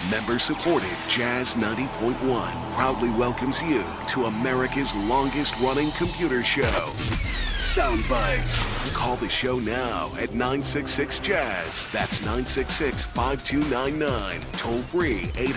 Member-supported Jazz 90.1 proudly welcomes you to America's longest-running computer show, Sound Bites. Call the show now at 966-JAZZ. That's 966-5299. Toll-free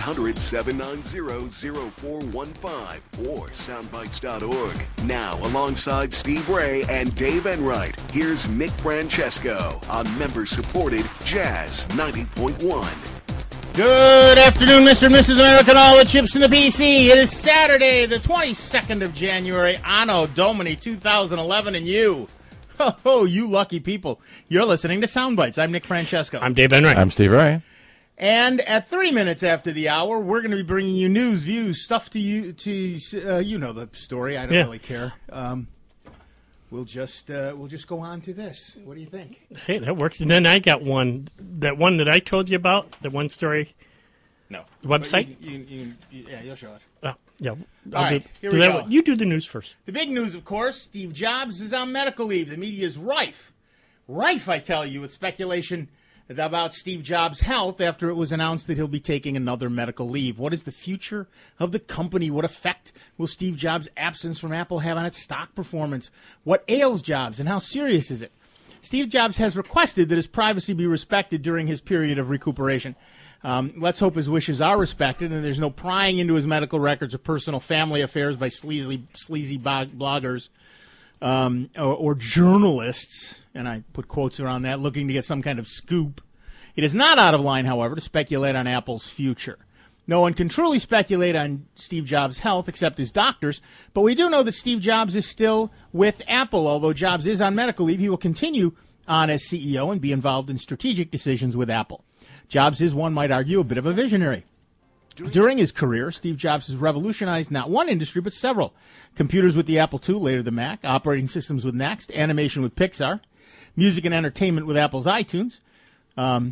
800-790-0415 or soundbites.org. Now, alongside Steve Ray and Dave Enright, here's Nick Francesco on member-supported Jazz 90.1. Good afternoon, Mr. and Mrs. America, and all the chips in the PC. It is Saturday, the 22nd of January, Anno Domini 2011, and you, you lucky people, you're listening to Soundbites. I'm Nick Francesco. I'm Dave Enright. I'm Steve Ray. And at 3 minutes after the hour, we're going to be bringing you news, views, stuff to you, you know the story. I don't really care. We'll just go on to this. What do you think? Hey, that works. And then I got one that I told you about, the one story. No. Website? Yeah, you'll show it. Oh, yeah. All right, here we go. You do the news first. The big news, of course, Steve Jobs is on medical leave. The media is rife, I tell you, with speculation about Steve Jobs' health after it was announced that he'll be taking another medical leave. What is the future of the company? What effect will Steve Jobs' absence from Apple have on its stock performance? What ails Jobs, and how serious is it? Steve Jobs has requested that his privacy be respected during his period of recuperation. Let's hope his wishes are respected and there's no prying into his medical records or personal family affairs by sleazy bloggers or journalists, and I put quotes around that, looking to get some kind of scoop. It is not out of line, however, to speculate on Apple's future. No one can truly speculate on Steve Jobs' health except his doctors, but we do know that Steve Jobs is still with Apple. Although Jobs is on medical leave, he will continue on as CEO and be involved in strategic decisions with Apple. Jobs is, one might argue, a bit of a visionary. During his career, Steve Jobs has revolutionized not one industry, but several. Computers with the Apple II, later the Mac, operating systems with Next, animation with Pixar, music and entertainment with Apple's iTunes, and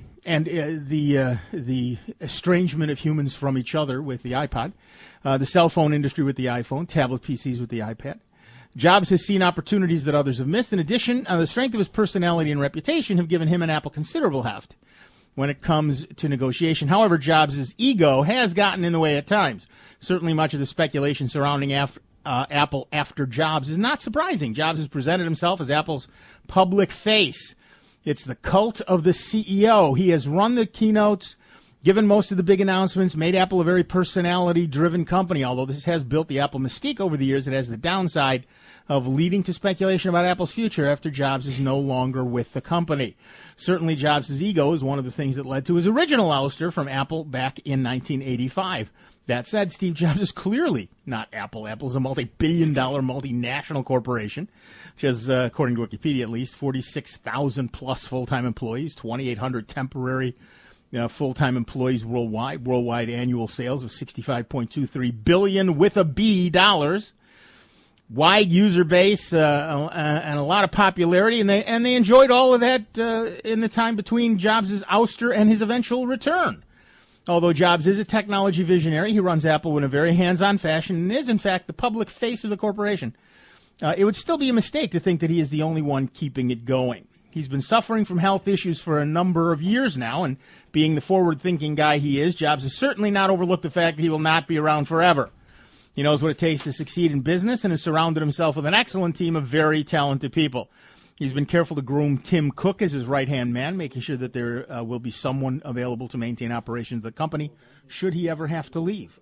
the estrangement of humans from each other with the iPod, the cell phone industry with the iPhone, tablet PCs with the iPad. Jobs has seen opportunities that others have missed. In addition, the strength of his personality and reputation have given him and Apple considerable heft when it comes to negotiation. However, Jobs' ego has gotten in the way at times. Certainly much of the speculation surrounding Apple after Jobs is not surprising. Jobs has presented himself as Apple's public face. It's the cult of the CEO. He has run the keynotes, given most of the big announcements, made Apple a very personality-driven company. Although this has built the Apple mystique over the years, it has the downside of leading to speculation about Apple's future after Jobs is no longer with the company. Certainly, Jobs' ego is one of the things that led to his original ouster from Apple back in 1985. That said, Steve Jobs is clearly not Apple. Apple is a multi-billion-dollar multinational corporation, which has, according to Wikipedia at least, 46,000-plus full-time employees, 2,800 temporary full-time employees worldwide, worldwide annual sales of $65.23 billion with a B dollars. Wide user base and a lot of popularity, and they enjoyed all of that in the time between Jobs' ouster and his eventual return. Although Jobs is a technology visionary, he runs Apple in a very hands-on fashion and is, in fact, the public face of the corporation. It would still be a mistake to think that he is the only one keeping it going. He's been suffering from health issues for a number of years now, and being the forward-thinking guy he is, Jobs has certainly not overlooked the fact that he will not be around forever. He knows what it takes to succeed in business and has surrounded himself with an excellent team of very talented people. He's been careful to groom Tim Cook as his right-hand man, making sure that there will be someone available to maintain operations of the company should he ever have to leave.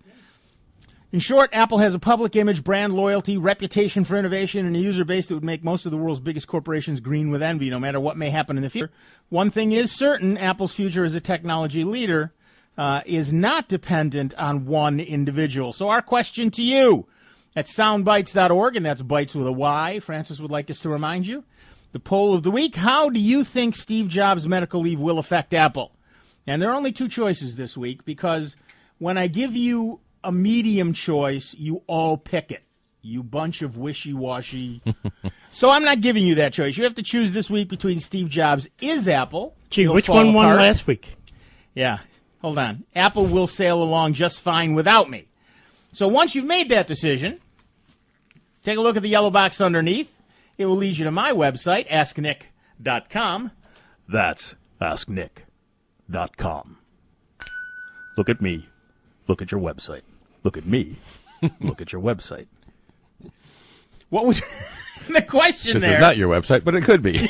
In short, Apple has a public image, brand loyalty, reputation for innovation, and a user base that would make most of the world's biggest corporations green with envy, no matter what may happen in the future. One thing is certain, Apple's future as a technology leader is not dependent on one individual. So our question to you at soundbites.org, and that's bites with a Y, Francis would like us to remind you, the poll of the week: how do you think Steve Jobs' medical leave will affect Apple? And there are only two choices this week, because when I give you a medium choice, you all pick it. You bunch of wishy-washy. So I'm not giving you that choice. You have to choose this week between Steve Jobs is Apple. Gee, which one won last week? Yeah. Hold on. Apple will sail along just fine without me. So once you've made that decision, take a look at the yellow box underneath. It will lead you to my website, asknick.com. That's asknick.com. Look at me. Look at your website. Look at me. Look at your website. What would the question This there? is not your website, but it could be.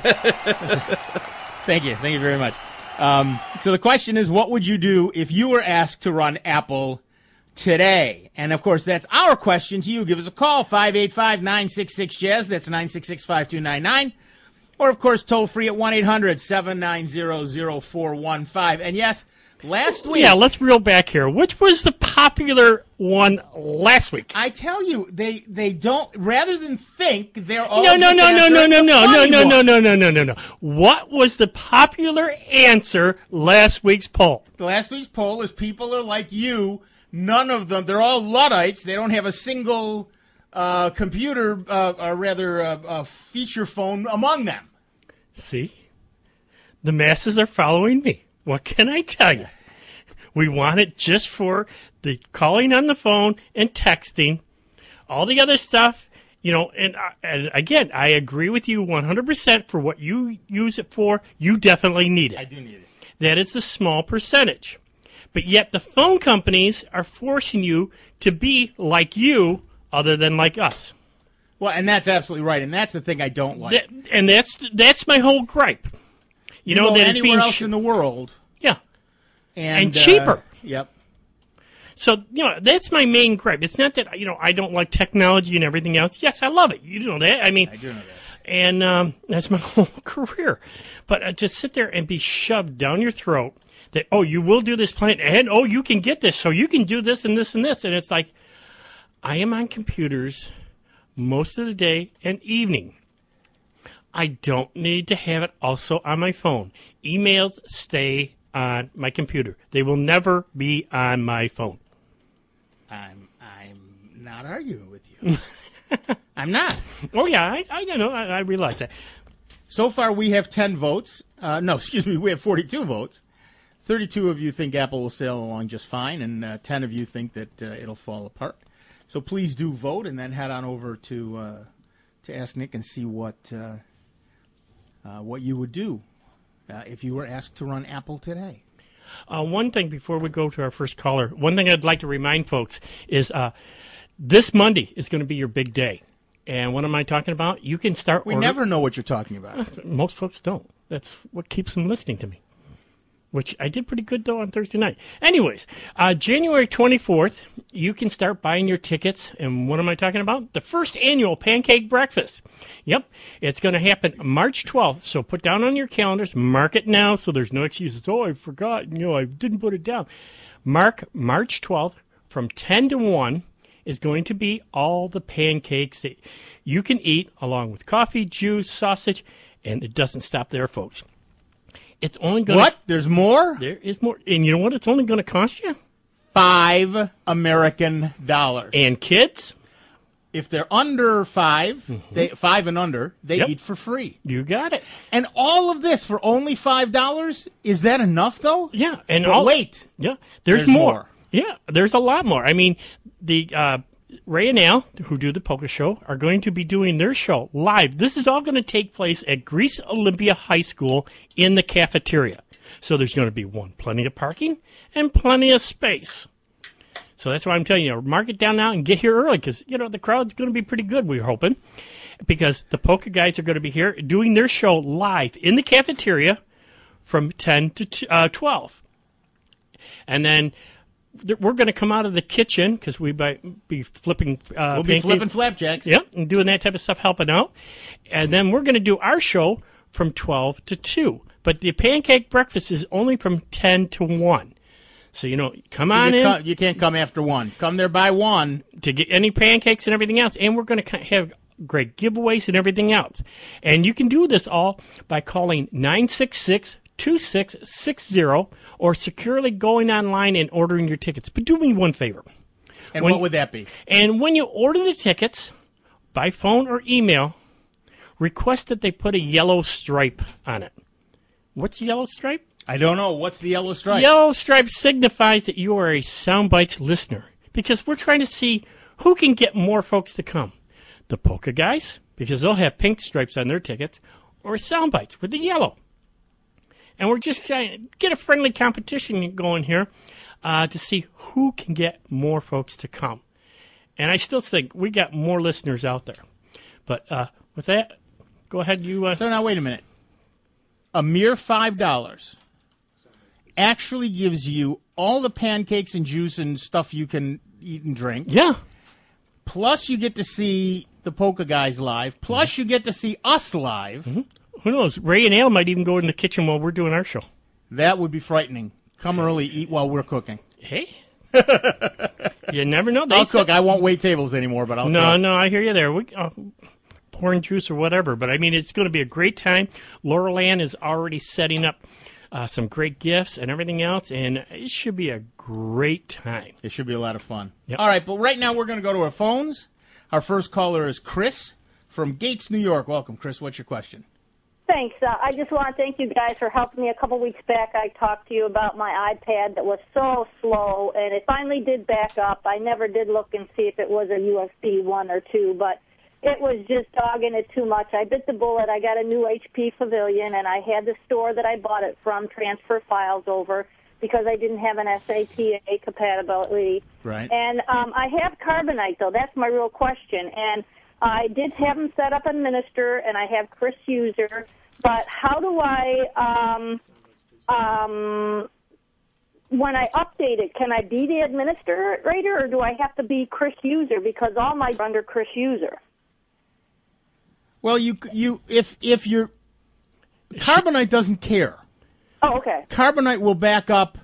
Thank you very much. So the question is, what would you do if you were asked to run Apple today? And of course, that's our question to you. Give us a call, 585-966-JAZZ. That's 966-5299. Or, of course, toll free at 1-800-790-0415. And yes, last week. Yeah, let's reel back here. Which was the popular one last week? I tell you, they don't, rather than think, they're all No. No. What was the popular answer last week's poll? Last week's poll is people are like you. None of them, they're all Luddites. They don't have a single computer, or rather a feature phone among them. See? The masses are following me. What can I tell you? We want it just for the calling on the phone and texting. All the other stuff, and again, I agree with you 100% for what you use it for. You definitely need it. I do need it. That is a small percentage. But yet the phone companies are forcing you to be like you other than like us. Well, and that's absolutely right, and that's the thing I don't like. And that's my whole gripe. You know, that it's anywhere being else in the world. Yeah. And cheaper. Yep. So, that's my main gripe. It's not that, I don't like technology and everything else. Yes, I love it. You know that. I mean, I do know that. And that's my whole career. But to sit there and be shoved down your throat that, you will do this plan, and, you can get this, so you can do this and this and this. And it's like, I am on computers most of the day and evening. I don't need to have it also on my phone. Emails stay on my computer. They will never be on my phone. I'm not arguing with you. I'm not. Oh, yeah, I know. I realize that. So far, we have 10 votes. We have 42 votes. 32 of you think Apple will sail along just fine, and 10 of you think that it'll fall apart. So please do vote, and then head on over to Ask Nick and see what you would do if you were asked to run Apple today. One thing before we go to our first caller, one thing I'd like to remind folks is this Monday is going to be your big day. And what am I talking about? You can start We never know what you're talking about. Most folks don't. That's what keeps them listening to me. Which I did pretty good, though, on Thursday night. Anyways, January 24th, you can start buying your tickets. And what am I talking about? The first annual Pancake Breakfast. Yep, it's going to happen March 12th. So put down on your calendars. Mark it now so there's no excuses. I forgot. I didn't put it down. Mark March 12th from 10 to 1 is going to be all the pancakes that you can eat along with coffee, juice, sausage. And it doesn't stop there, folks. It's only going What? There's more? There is more. And you know what it's only going to cost you? $5 American dollars. And kids? If they're under 5, they 5 and under, they Yep. eat for free. You got it. And all of this for only $5? Is that enough, though? Yeah. And But wait. Yeah. There's more. Yeah. There's a lot more. I mean, the Ray and Al, who do the Polka Show, are going to be doing their show live. This is all going to take place at Greece Olympia High School in the cafeteria. So there's going to be plenty of parking and plenty of space. So that's why I'm telling you, mark it down now and get here early because, the crowd's going to be pretty good, we're hoping, because the Polka guys are going to be here doing their show live in the cafeteria from 10 to 12. And then we're going to come out of the kitchen because we might be flipping We'll be flipping flapjacks. Yep, and doing that type of stuff, helping out. And then we're going to do our show from 12 to 2. But the pancake breakfast is only from 10 to 1. So, come on in. You can't come after 1. Come there by 1. To get any pancakes and everything else. And we're going to have great giveaways and everything else. And you can do this all by calling 966-2660 or securely going online and ordering your tickets. But do me one favor. And what would that be? And when you order the tickets by phone or email, request that they put a yellow stripe on it. What's the yellow stripe? I don't know. What's the yellow stripe? Yellow stripe signifies that you are a Soundbites listener because we're trying to see who can get more folks to come. The Polka guys, because they'll have pink stripes on their tickets, or Soundbites with the yellow. And we're just trying to get a friendly competition going here. to see who can get more folks to come. And I still think we got more listeners out there. But with that, go ahead. So now, wait a minute. A mere $5 actually gives you all the pancakes and juice and stuff you can eat and drink. Yeah. Plus, you get to see the Polka Guys live. Plus, you get to see us live. Mm-hmm. Who knows? Ray and Al might even go in the kitchen while we're doing our show. That would be frightening. Come early, eat while we're cooking. Hey. You never know. I'll cook. I won't wait tables anymore, but I'll cook. No, I hear you there. Pouring juice or whatever. But, I mean, it's going to be a great time. Laurel Ann is already setting up some great gifts and everything else, and it should be a great time. It should be a lot of fun. Yep. All right, but right now we're going to go to our phones. Our first caller is Chris from Gates, New York. Welcome, Chris. What's your question? Thanks. I just want to thank you guys for helping me. A couple weeks back, I talked to you about my iPad that was so slow, and it finally did back up. I never did look and see if it was a USB 1 or 2, but it was just dogging it too much. I bit the bullet. I got a new HP Pavilion, and I had the store that I bought it from transfer files over because I didn't have an SATA compatibility. Right. And I have Carbonite, though. That's my real question. And I did have him set up and administer, and I have Chris User. But how do I, when I update it, can I be the administrator, or do I have to be Chris User because all my are under Chris User? Well, if your Carbonite doesn't care. Oh, okay. Carbonite will back up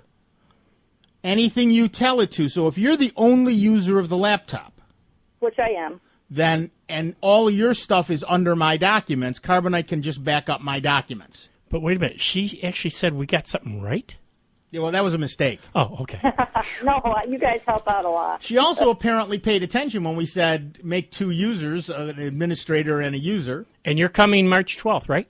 anything you tell it to. So if you're the only user of the laptop, which I am, then and all your stuff is under My Documents, Carbonite can just back up My Documents. But wait a minute. She actually said we got something right? Yeah, well, that was a mistake. Oh, okay. No, you guys help out a lot. She also apparently paid attention when we said make 2 users, an administrator and a user. And you're coming March 12th, right?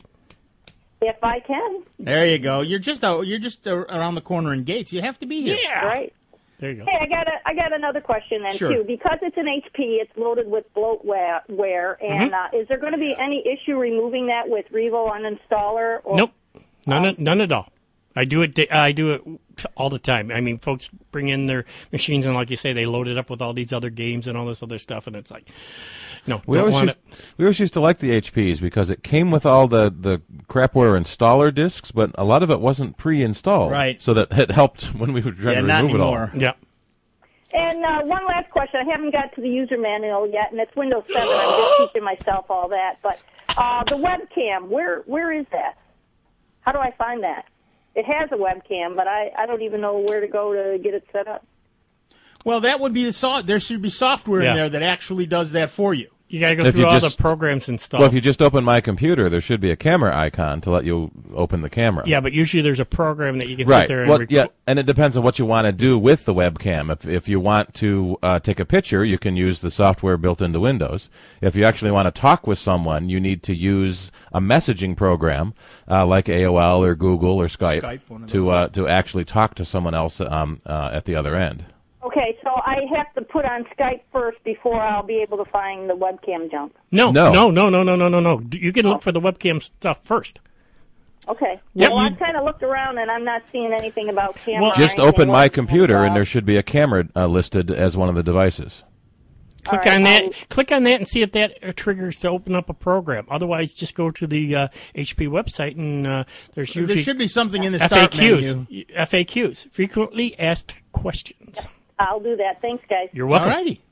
If I can. There you go. You're just around the corner in Gates. You have to be here. Yeah. Right. There you go. Hey, I got another question then, Sure. too. Because it's an HP, it's loaded with bloatware, and is there going to be any issue removing that with Revo Uninstaller? Or, Nope. None at all. I do it all the time. I mean, folks bring in their machines, and like you say, they load it up with all these other games and all this other stuff, and it's like, no, we always used to like the HPs because it came with all the crapware installer discs, but a lot of it wasn't pre-installed. Right. So that it helped when we were trying to remove it all. Yeah. And one last question. I haven't got to the user manual yet, and it's Windows 7. I'm just teaching myself all that. But the webcam, where is that? How do I find that? It has a webcam, but I don't even know where to go to get it set up. Well, that would be there should be software in there that actually does that for you. You got to go through all the programs and stuff. Well, if you just open My Computer, there should be a camera icon to let you open the camera. Yeah, but usually there's a program that you can sit there and record. Yeah, and it depends on what you want to do with the webcam. If you want to take a picture, you can use the software built into Windows. If you actually want to talk with someone, you need to use a messaging program like AOL or Google or Skype to actually talk to someone else at the other end. Okay, so I have to put on Skype first before I'll be able to find the webcam jump. No. You can look for the webcam stuff first. Okay. Yep. Well, I've kind of looked around, and I'm not seeing anything about camera. Well, just open My Computer, and there should be a camera listed as one of the devices. Click on that, and see if that triggers to open up a program. Otherwise, just go to the HP website, and there's usually there should be something in the start menu. FAQs, frequently asked questions. I'll do that. Thanks, guys. You're welcome. All righty.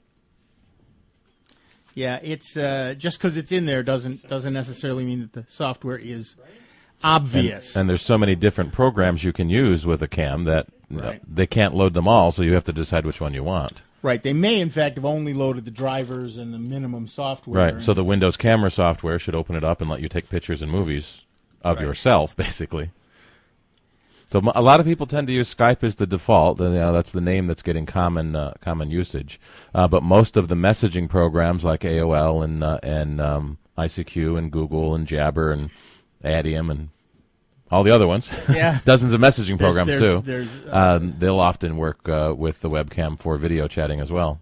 Yeah, it's just because it's in there doesn't necessarily mean that the software is obvious. And there's so many different programs you can use with a cam that they can't load them all, so you have to decide which one you want. Right. They may, in fact, have only loaded the drivers and the minimum software. Right. So the Windows camera software should open it up and let you take pictures and movies of yourself, basically. So a lot of people tend to use Skype as the default. And, that's the name that's getting common usage. But most of the messaging programs like AOL and ICQ and Google and Jabber and Adium and all the other ones, dozens of messaging programs too. They'll often work with the webcam for video chatting as well.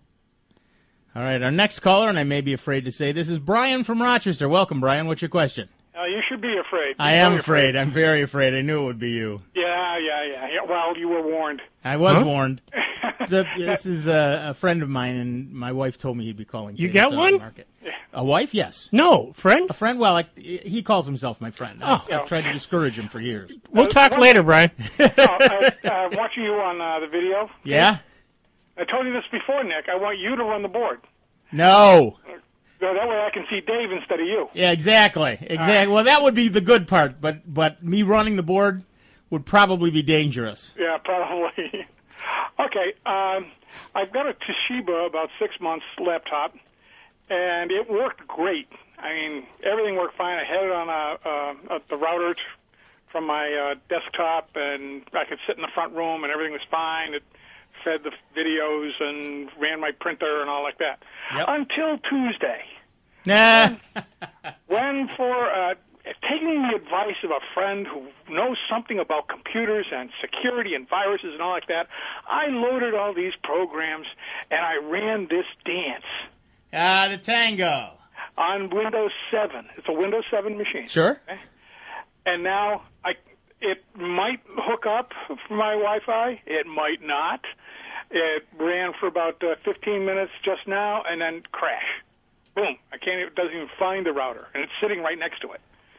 All right, our next caller, and I may be afraid to say this, is Brian from Rochester. Welcome, Brian. What's your question? You should be afraid. I am afraid. I'm very afraid. I knew it would be you. Yeah. Well, you were warned. I was warned. This is a friend of mine, and my wife told me he'd be calling. You got one? Market. A wife? Yes. No, friend? A friend? Well, he calls himself my friend. I've tried to discourage him for years. We'll talk later, Brian. I'm watching you on the video. Yeah? I told you this before, Nick. I want you to run the board. No. So that way I can see Dave instead of you. Yeah, exactly. Well, that would be the good part, but me running the board would probably be dangerous. Yeah, probably. Okay, I've got a Toshiba about 6 months laptop, and it worked great. I mean, everything worked fine. I had it on the router from my desktop, and I could sit in the front room, and everything was fine. It fed the videos and ran my printer and all like that. Yep. Until Tuesday. Nah. When for taking the advice of a friend who knows something about computers and security and viruses and all like that, I loaded all these programs and I ran this dance. The Tango. On Windows 7. It's a Windows 7 machine. Sure. Okay? And now it might hook up for my Wi-Fi. It might not. It ran for about 15 minutes just now and then crash. Boom. It doesn't even find the router, and it's sitting right next to it.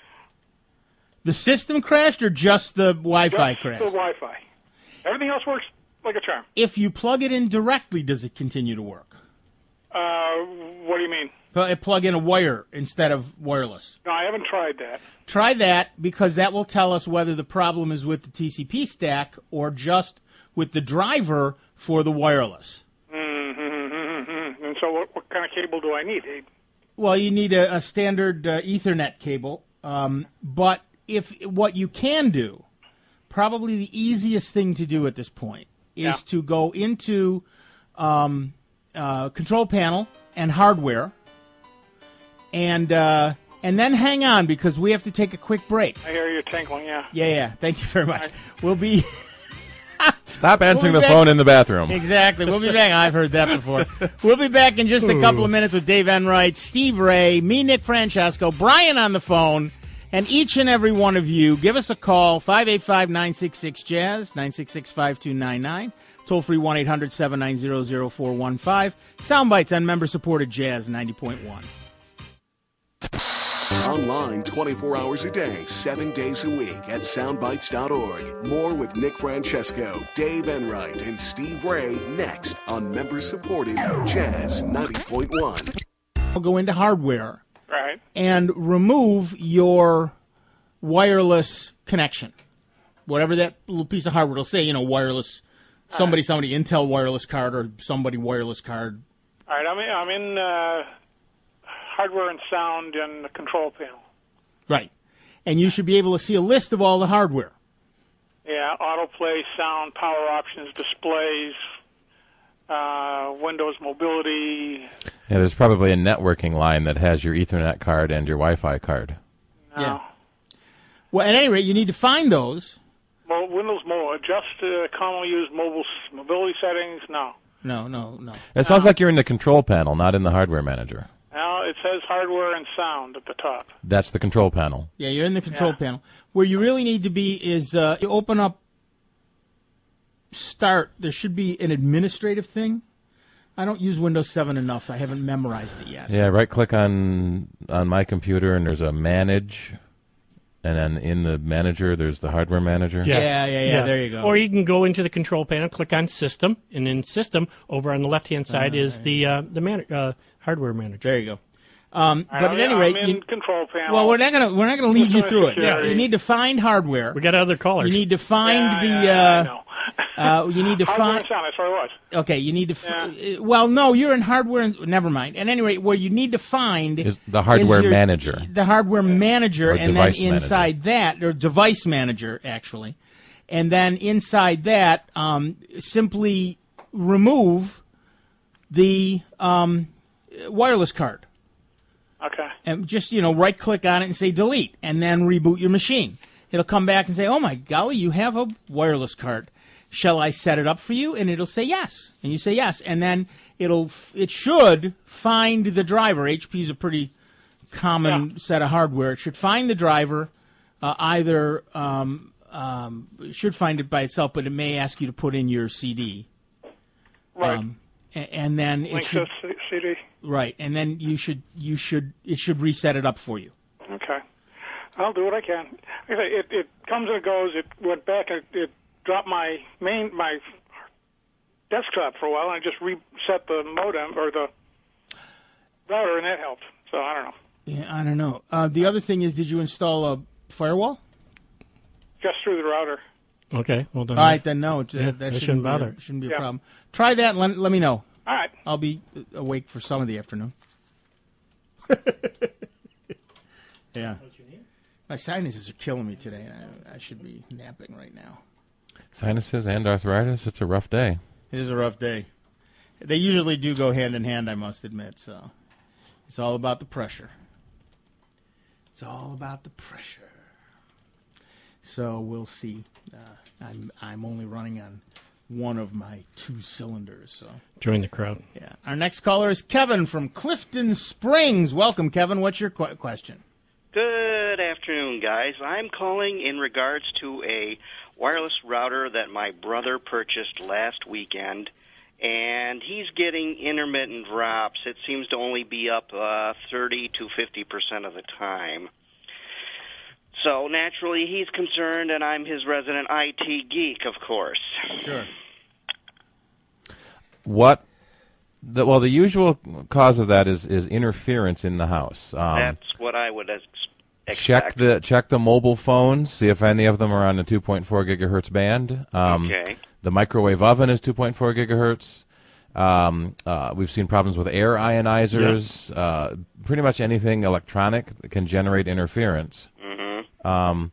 The system crashed or just the Wi-Fi crashed? The Wi-Fi. Everything else works like a charm. If you plug it in directly, does it continue to work? What do you mean? Plug in a wire instead of wireless. No, I haven't tried that. Try that, because that will tell us whether the problem is with the TCP stack or just with the driver for the wireless. And so what kind of cable do I need? Well, you need a standard Ethernet cable. But if what you can do, probably the easiest thing to do at this point, is to go into control panel and hardware, and then hang on, because we have to take a quick break. I hear you tinkling, yeah. Yeah. Thank you very much. We'll be... Stop answering the phone in the bathroom. Exactly. We'll be back. I've heard that before. We'll be back in just a couple of minutes with Dave Enright, Steve Ray, me, Nick Francesco, Brian on the phone, and each and every one of you. Give us a call, 585-966-JAZZ, 966-5299. Toll free 1-800-790-0415. Sound bites on member-supported Jazz 90.1. Online 24 hours a day, 7 days a week at soundbites.org. More with Nick Francesco, Dave Enright, and Steve Ray next on member-supported Jazz 90.1. I'll go into hardware Right. and remove your wireless connection. Whatever that little piece of hardware will say, wireless, somebody, Intel wireless card or somebody wireless card. All right, I'm in hardware and sound and the control panel. Right. And you should be able to see a list of all the hardware. Yeah, autoplay, sound, power options, displays, Windows mobility. Yeah, there's probably a networking line that has your Ethernet card and your Wi-Fi card. No. Yeah. Well, at any rate, you need to find those. Well, Windows Mobile, adjust commonly used mobility settings, no. No. It sounds like you're in the control panel, not in the hardware manager. Now it says hardware and sound at the top. That's the control panel. Yeah, you're in the control panel. Where you really need to be is you open up Start. There should be an administrative thing. I don't use Windows 7 enough. I haven't memorized it yet. Yeah, right-click on my computer, and there's a Manage, and then in the manager, there's the hardware manager. Yeah. There you go. Or you can go into the control panel, click on System, and in System, over on the left-hand side is the hardware manager. There you go. But at any rate, I'm in control panel. well, we're not gonna lead you through it. Yeah. You need to find hardware. We got other callers. You need to find I know. you need to Hardware find. and sound, that's where I was. Okay, you need to. Well, no, you're in hardware. Never mind. At any rate, where you need to find Is the hardware manager. The hardware manager, Or and then device inside that, or device manager, actually, and then inside that, simply remove the wireless card. Okay. And just, right-click on it and say delete, and then reboot your machine. It'll come back and say, oh, my golly, you have a wireless card. Shall I set it up for you? And it'll say yes. And you say yes. And then it should find the driver. HP is a pretty common set of hardware. It should find the driver, either should find it by itself, but it may ask you to put in your CD. Right. And then it Links should to CD. right, and then it should reset it up for you. Okay. I'll do what I can. Like I say, it comes and goes. It went back and it dropped my desktop for a while, and I just reset the modem or the router, and that helped. So I don't know. Yeah, I don't know. The other thing is, did you install a firewall? Just through the router. Okay, well then. All right, then no, that that shouldn't bother. Shouldn't be a Yeah. problem. Try that and let me know. All right. I'll be awake for some of the afternoon. Yeah. My sinuses are killing me today. I should be napping right now. Sinuses and arthritis, it's a rough day. It is a rough day. They usually do go hand in hand, I must admit. So it's all about the pressure. It's all about the pressure. So we'll see. I'm only running on one of my 2 cylinders. So Join the crowd. yeah. Our next caller is Kevin from Clifton Springs. Welcome, Kevin. What's your question? Good afternoon, guys. I'm calling in regards to a wireless router that my brother purchased last weekend, and he's getting intermittent drops. It seems to only be up 30 to 50% of the time. So naturally, he's concerned, and I'm his resident IT geek, of course. Sure. The usual cause of that is interference in the house. That's what I would Check the mobile phones, see if any of them are on the 2.4 gigahertz band. Okay. The microwave oven is 2.4 gigahertz. We've seen problems with air ionizers. Yep. Pretty much anything electronic that can generate interference. Mm-hmm.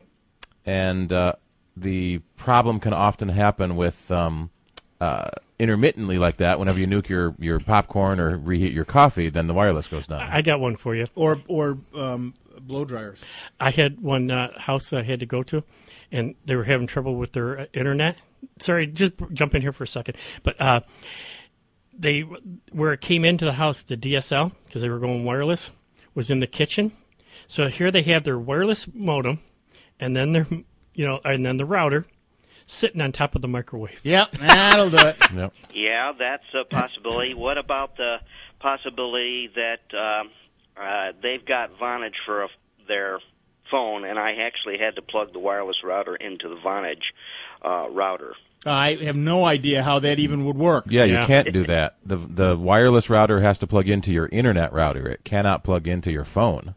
The problem can often happen with intermittently like that. Whenever you nuke your popcorn or reheat your coffee, then the wireless goes down. I got one for you. Or blow dryers. I had one house I had to go to, and they were having trouble with their internet. Sorry, just jump in here for a second. But where it came into the house, the DSL, because they were going wireless, was in the kitchen. So here they have their wireless modem, and then and then the router sitting on top of the microwave. Yep, that'll do it. Yep. Yeah, that's a possibility. What about the possibility that they've got Vonage for their phone, and I actually had to plug the wireless router into the Vonage router? I have no idea how that even would work. Yeah, you can't do that. The wireless router has to plug into your internet router. It cannot plug into your phone.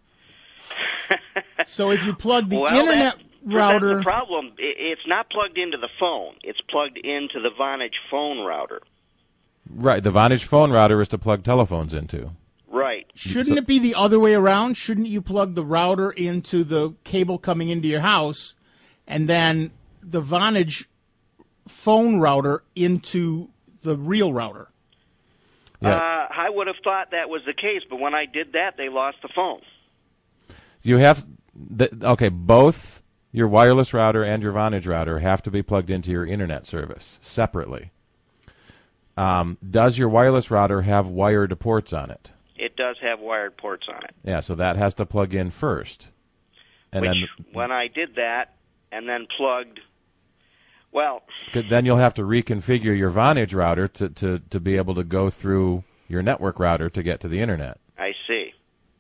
So if you plug the internet router... The problem, it's not plugged into the phone. It's plugged into the Vonage phone router. Right, the Vonage phone router is to plug telephones into. Right. Shouldn't it be the other way around? Shouldn't you plug the router into the cable coming into your house, and then the Vonage phone router into the real router? Yeah. I would have thought that was the case, but when I did that, they lost the phone. You have... both your wireless router and your Vonage router have to be plugged into your internet service separately. Does your wireless router have wired ports on it? It does have wired ports on it. Yeah, so that has to plug in first. And When I did that and then plugged, well... Then you'll have to reconfigure your Vonage router to be able to go through your network router to get to the internet. I see.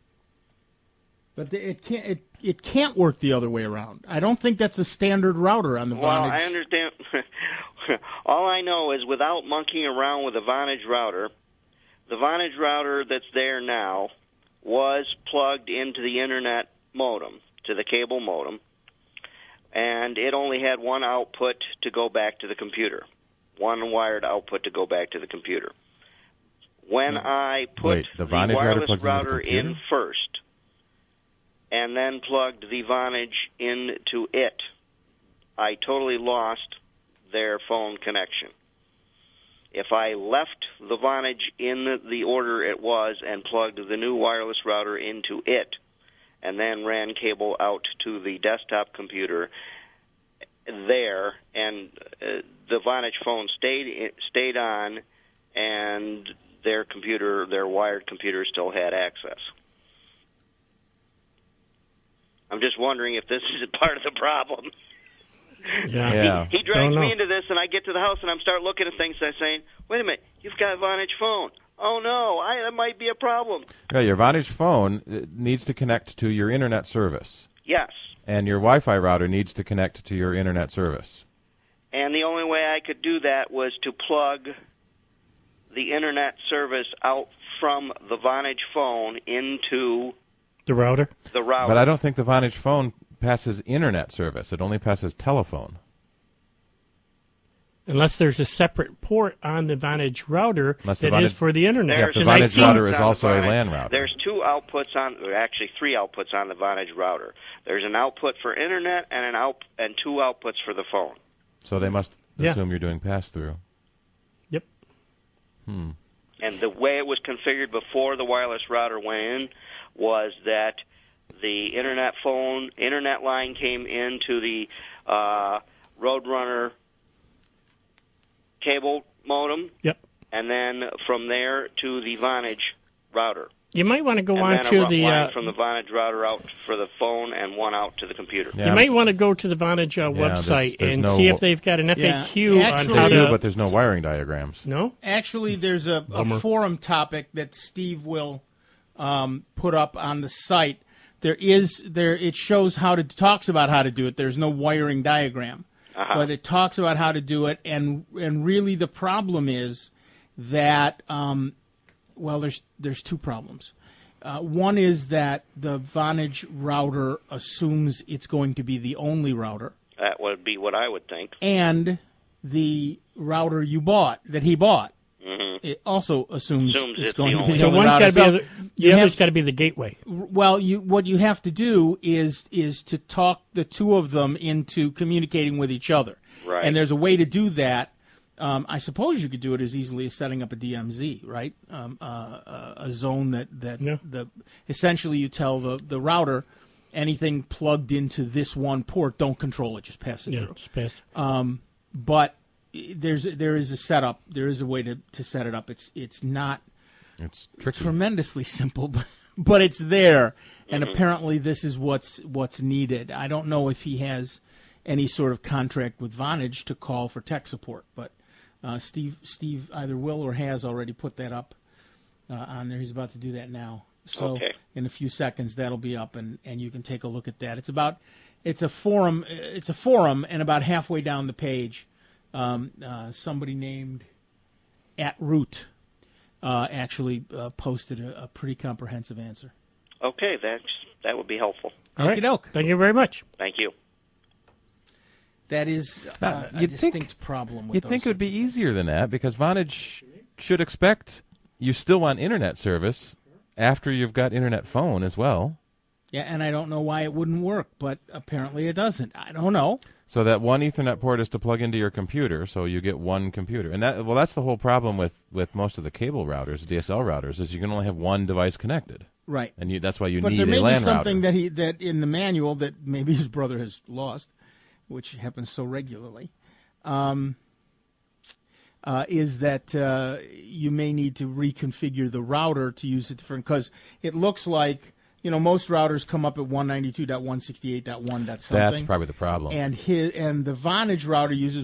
But it can't work the other way around. I don't think that's a standard router on the Vonage. Well, I understand. All I know is without monkeying around with the Vonage router that's there now was plugged into the internet modem, to the cable modem, and it only had one output to go back to the computer, one wired output to go back to the computer. When I put the wireless router router in first, and then plugged the Vonage into it, I totally lost their phone connection. If I left the Vonage in the order it was and plugged the new wireless router into it, and then ran cable out to the desktop computer there, and the Vonage phone stayed on, and their wired computer still had access. I'm just wondering if this is a part of the problem. Yeah. He drags me into this, and I get to the house, and I'm start looking at things, and I'm saying, wait a minute, you've got a Vonage phone. Oh, no, that might be a problem. Yeah, your Vonage phone needs to connect to your Internet service. Yes. And your Wi-Fi router needs to connect to your Internet service. And the only way I could do that was to plug the Internet service out from the Vonage phone into the router. But I don't think the Vonage phone passes Internet service. It only passes telephone. Unless there's a separate port on the Vonage router is for the Internet. Yeah, the Vonage router is also a LAN router. There's actually three outputs on the Vonage router. There's an output for Internet and two outputs for the phone. So they must assume you're doing pass-through. Yep. And the way it was configured before the wireless router went in was that the internet line came into the Roadrunner cable modem. Yep. And then from there to the Vonage router. You might want to go on to the line from the Vonage router out for the phone and one out to the computer. Yeah. You might want to go to the Vonage website and see if they've got an FAQ on how to. But there's no wiring diagrams. No. Actually, there's a forum topic that Steve will put up on the site. It shows talks about how to do it. There's no wiring diagram. But it talks about how to do it, and really the problem is that there's two problems. One is that the Vonage router assumes it's going to be the only router. That would be what I would think. And the router he bought, it also assumes it's going to be the only router. So one's got to be the other's got to be the gateway. Well, what you have to do is to talk the two of them into communicating with each other. Right. And there's a way to do that. I suppose you could do it as easily as setting up a DMZ, right? A zone that essentially you tell the router anything plugged into this one port, don't control it, just pass it through. Just pass. But there is a setup. There is a way to set it up. It's not. It's tricky. Tremendously simple, but it's there, and apparently this is what's needed. I don't know if he has any sort of contract with Vonage to call for tech support, but Steve either will or has already put that up on there. He's about to do that now. So in a few seconds that'll be up, and you can take a look at that. It's a forum, and about halfway down the page, somebody named @root actually posted a pretty comprehensive answer. Okay, that would be helpful. All right. Thank you very much. Thank you. That is a distinct problem with You'd think it would be easier than that, because Vonage should expect you still want Internet service after you've got Internet phone as well. Yeah, and I don't know why it wouldn't work, but apparently it doesn't. I don't know. So that one Ethernet port is to plug into your computer, so you get one computer. And that's the whole problem with most of the cable routers, DSL routers, is you can only have one device connected. Right. And that's why you but need a LAN router. But there may be something that in the manual that maybe his brother has lost, which happens so regularly, is that you may need to reconfigure the router to use it different, because it looks like, most routers come up at 192.168.1. Something. That's probably the problem. And the Vonage router uses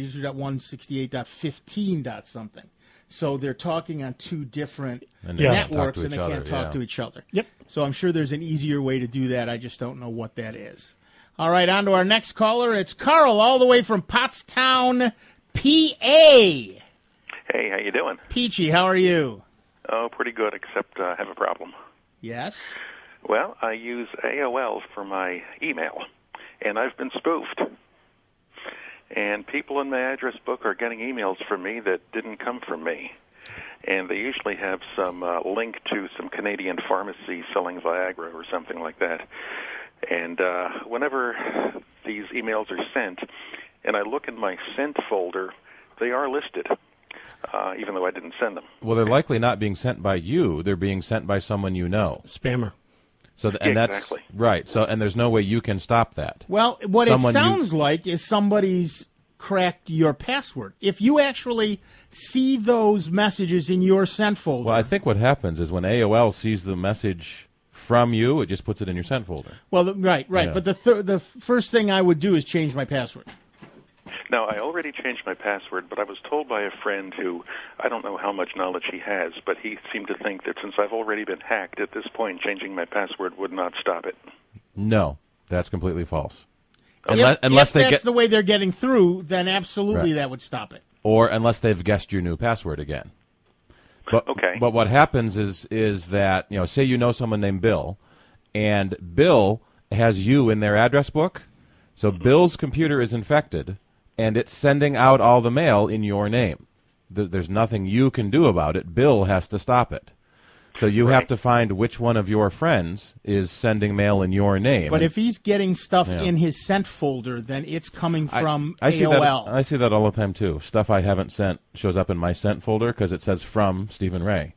192.168.15. Something. So they're talking on two different networks, and they can't talk to each other. Yep. So I'm sure there's an easier way to do that. I just don't know what that is. All right, on to our next caller. It's Carl, all the way from Pottstown, PA. Hey, how you doing? Peachy, how are you? Oh, pretty good, except I have a problem. Yes? Well, I use AOL for my email, and I've been spoofed. And people in my address book are getting emails from me that didn't come from me. And they usually have some link to some Canadian pharmacy selling Viagra or something like that. And whenever these emails are sent, and I look in my sent folder, they are listed, even though I didn't send them. Well, they're likely not being sent by you. They're being sent by someone you know. Spammer. So that's right. So, and there's no way you can stop that. Well, what it sounds like is somebody's cracked your password. If you actually see those messages in your sent folder. Well, I think what happens is when AOL sees the message from you, it just puts it in your sent folder. Well, right. Yeah. But the first thing I would do is change my password. Now, I already changed my password, but I was told by a friend who, I don't know how much knowledge he has, but he seemed to think that since I've already been hacked, at this point, changing my password would not stop it. No, that's completely false. If that's the way they're getting through, then absolutely that would stop it. Or unless they've guessed your new password again. But, okay. But what happens is that, say you know someone named Bill, and Bill has you in their address book, so Bill's computer is infected, and it's sending out all the mail in your name. There's nothing you can do about it. Bill has to stop it. So you have to find which one of your friends is sending mail in your name. But if he's getting stuff in his sent folder, then it's coming from I AOL. I see that all the time, too. Stuff I haven't sent shows up in my sent folder because it says from Stephen Ray.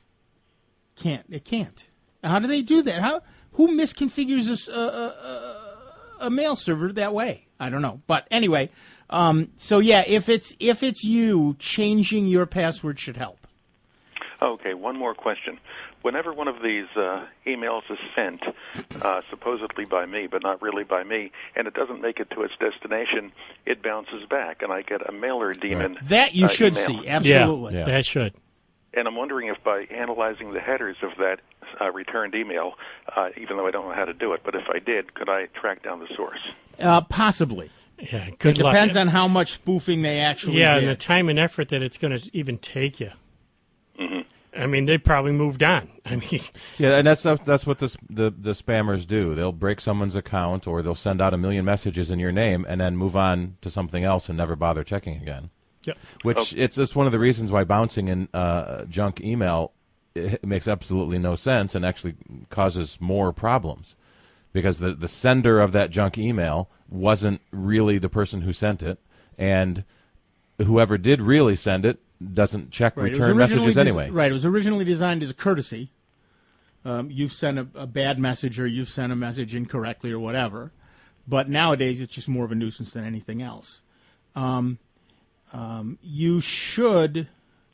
It can't. How do they do that? Who misconfigures a mail server that way? I don't know. But anyway, if it's you, changing your password should help. Okay, one more question. Whenever one of these emails is sent, supposedly by me, but not really by me, and it doesn't make it to its destination, it bounces back, and I get a mailer demon. Right. That you should email. see, absolutely. Yeah, that should. And I'm wondering if by analyzing the headers of that returned email, even though I don't know how to do it, but if I did, could I track down the source? Possibly. Yeah, good luck. It depends on how much spoofing they actually did. and the time and effort that it's going to even take you. Mm-hmm. I mean, they probably moved on. I mean, and that's what the spammers do. They'll break someone's account, or they'll send out a million messages in your name, and then move on to something else and never bother checking again. Yep. Which it's one of the reasons why bouncing in junk email it makes absolutely no sense and actually causes more problems, because the sender of that junk email wasn't really the person who sent it, and whoever did really send it doesn't check return messages anyway. Right. It was originally designed as a courtesy. You've sent a bad message, or you've sent a message incorrectly, or whatever. But nowadays, it's just more of a nuisance than anything else. You should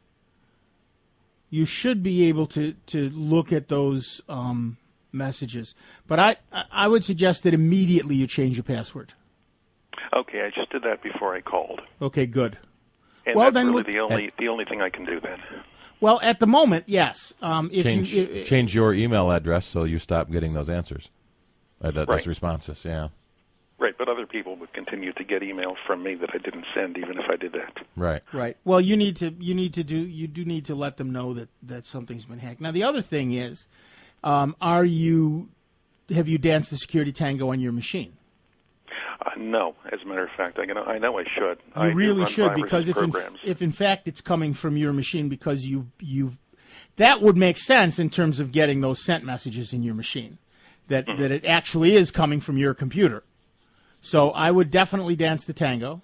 be able to look at those messages. But I would suggest that immediately you change your password. Okay, I just did that before I called. Okay, good. And well, that's then really the only thing I can do then. Well, at the moment, yes. Change your email address so you stop getting those answers, those responses. Yeah. Right, but other people would continue to get email from me that I didn't send, even if I did that. Right. Right. Well, you do need to let them know that something's been hacked. Now, the other thing is, have you danced the security tango on your machine? No, as a matter of fact, I know I should. You really should, because if in fact it's coming from your machine, because you've that would make sense in terms of getting those sent messages in your machine, that it actually is coming from your computer. So I would definitely dance the tango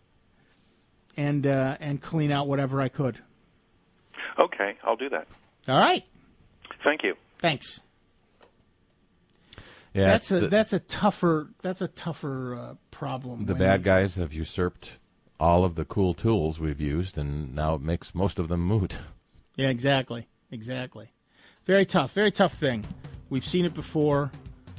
and clean out whatever I could. Okay, I'll do that. All right. Thank you. Thanks. Yeah, that's a tougher problem. The bad guys have usurped all of the cool tools we've used, and now it makes most of them moot. Yeah, exactly. Very tough thing. We've seen it before.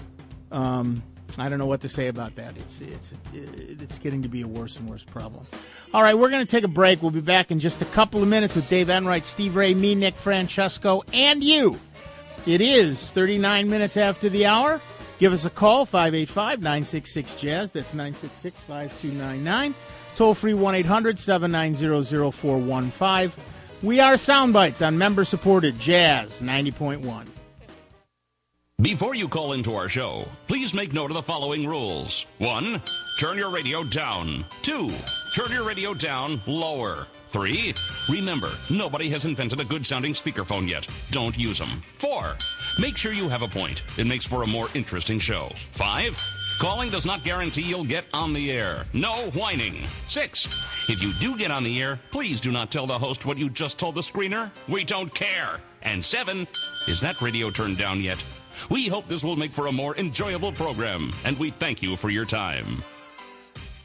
I don't know what to say about that. It's getting to be a worse and worse problem. All right, we're going to take a break. We'll be back in just a couple of minutes with Dave Enright, Steve Ray, me, Nick Francesco, and you. It is 39 minutes after the hour. Give us a call, 585-966-JAZZ. That's 966-5299. Toll free 1-800-790-0415. We are Soundbites on member-supported Jazz 90.1. Before you call into our show, please make note of the following rules. 1, turn your radio down. 2, turn your radio down lower. 3, remember, nobody has invented a good-sounding speakerphone yet. Don't use them. 4, make sure you have a point. It makes for a more interesting show. 5, calling does not guarantee you'll get on the air. No whining. 6, if you do get on the air, please do not tell the host what you just told the screener. We don't care. And 7, is that radio turned down yet? We hope this will make for a more enjoyable program, and we thank you for your time.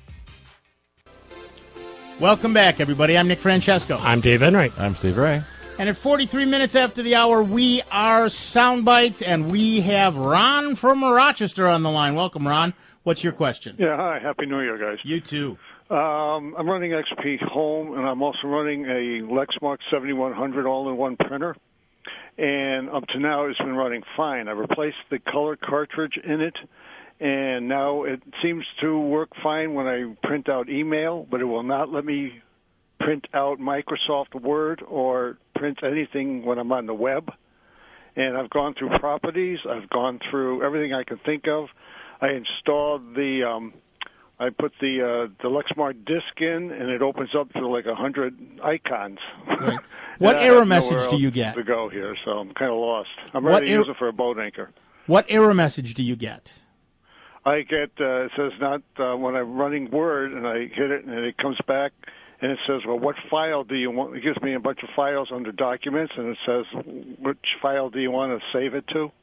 Welcome back, everybody. I'm Nick Francesco. I'm Dave Enright. I'm Steve Ray. And at 43 minutes after the hour, we are Soundbites, and we have Ron from Rochester on the line. Welcome, Ron. What's your question? Yeah, hi. Happy New Year, guys. You too. I'm running XP Home, and I'm also running a Lexmark 7100 all-in-one printer. And up to now, it's been running fine. I replaced the color cartridge in it, and now it seems to work fine when I print out email, but it will not let me print out Microsoft Word or print anything when I'm on the web. And I've gone through properties. I've gone through everything I can think of. I installed I put the Lexmark disk in, and it opens up to like 100 icons. Right. What error message do you get? To go here, so I'm kind of lost. I'm ready to use it for a boat anchor. What error message do you get? I get it says not when I'm running Word, and I hit it, and it comes back, and it says, well, what file do you want? It gives me a bunch of files under Documents, and it says, which file do you want to save it to?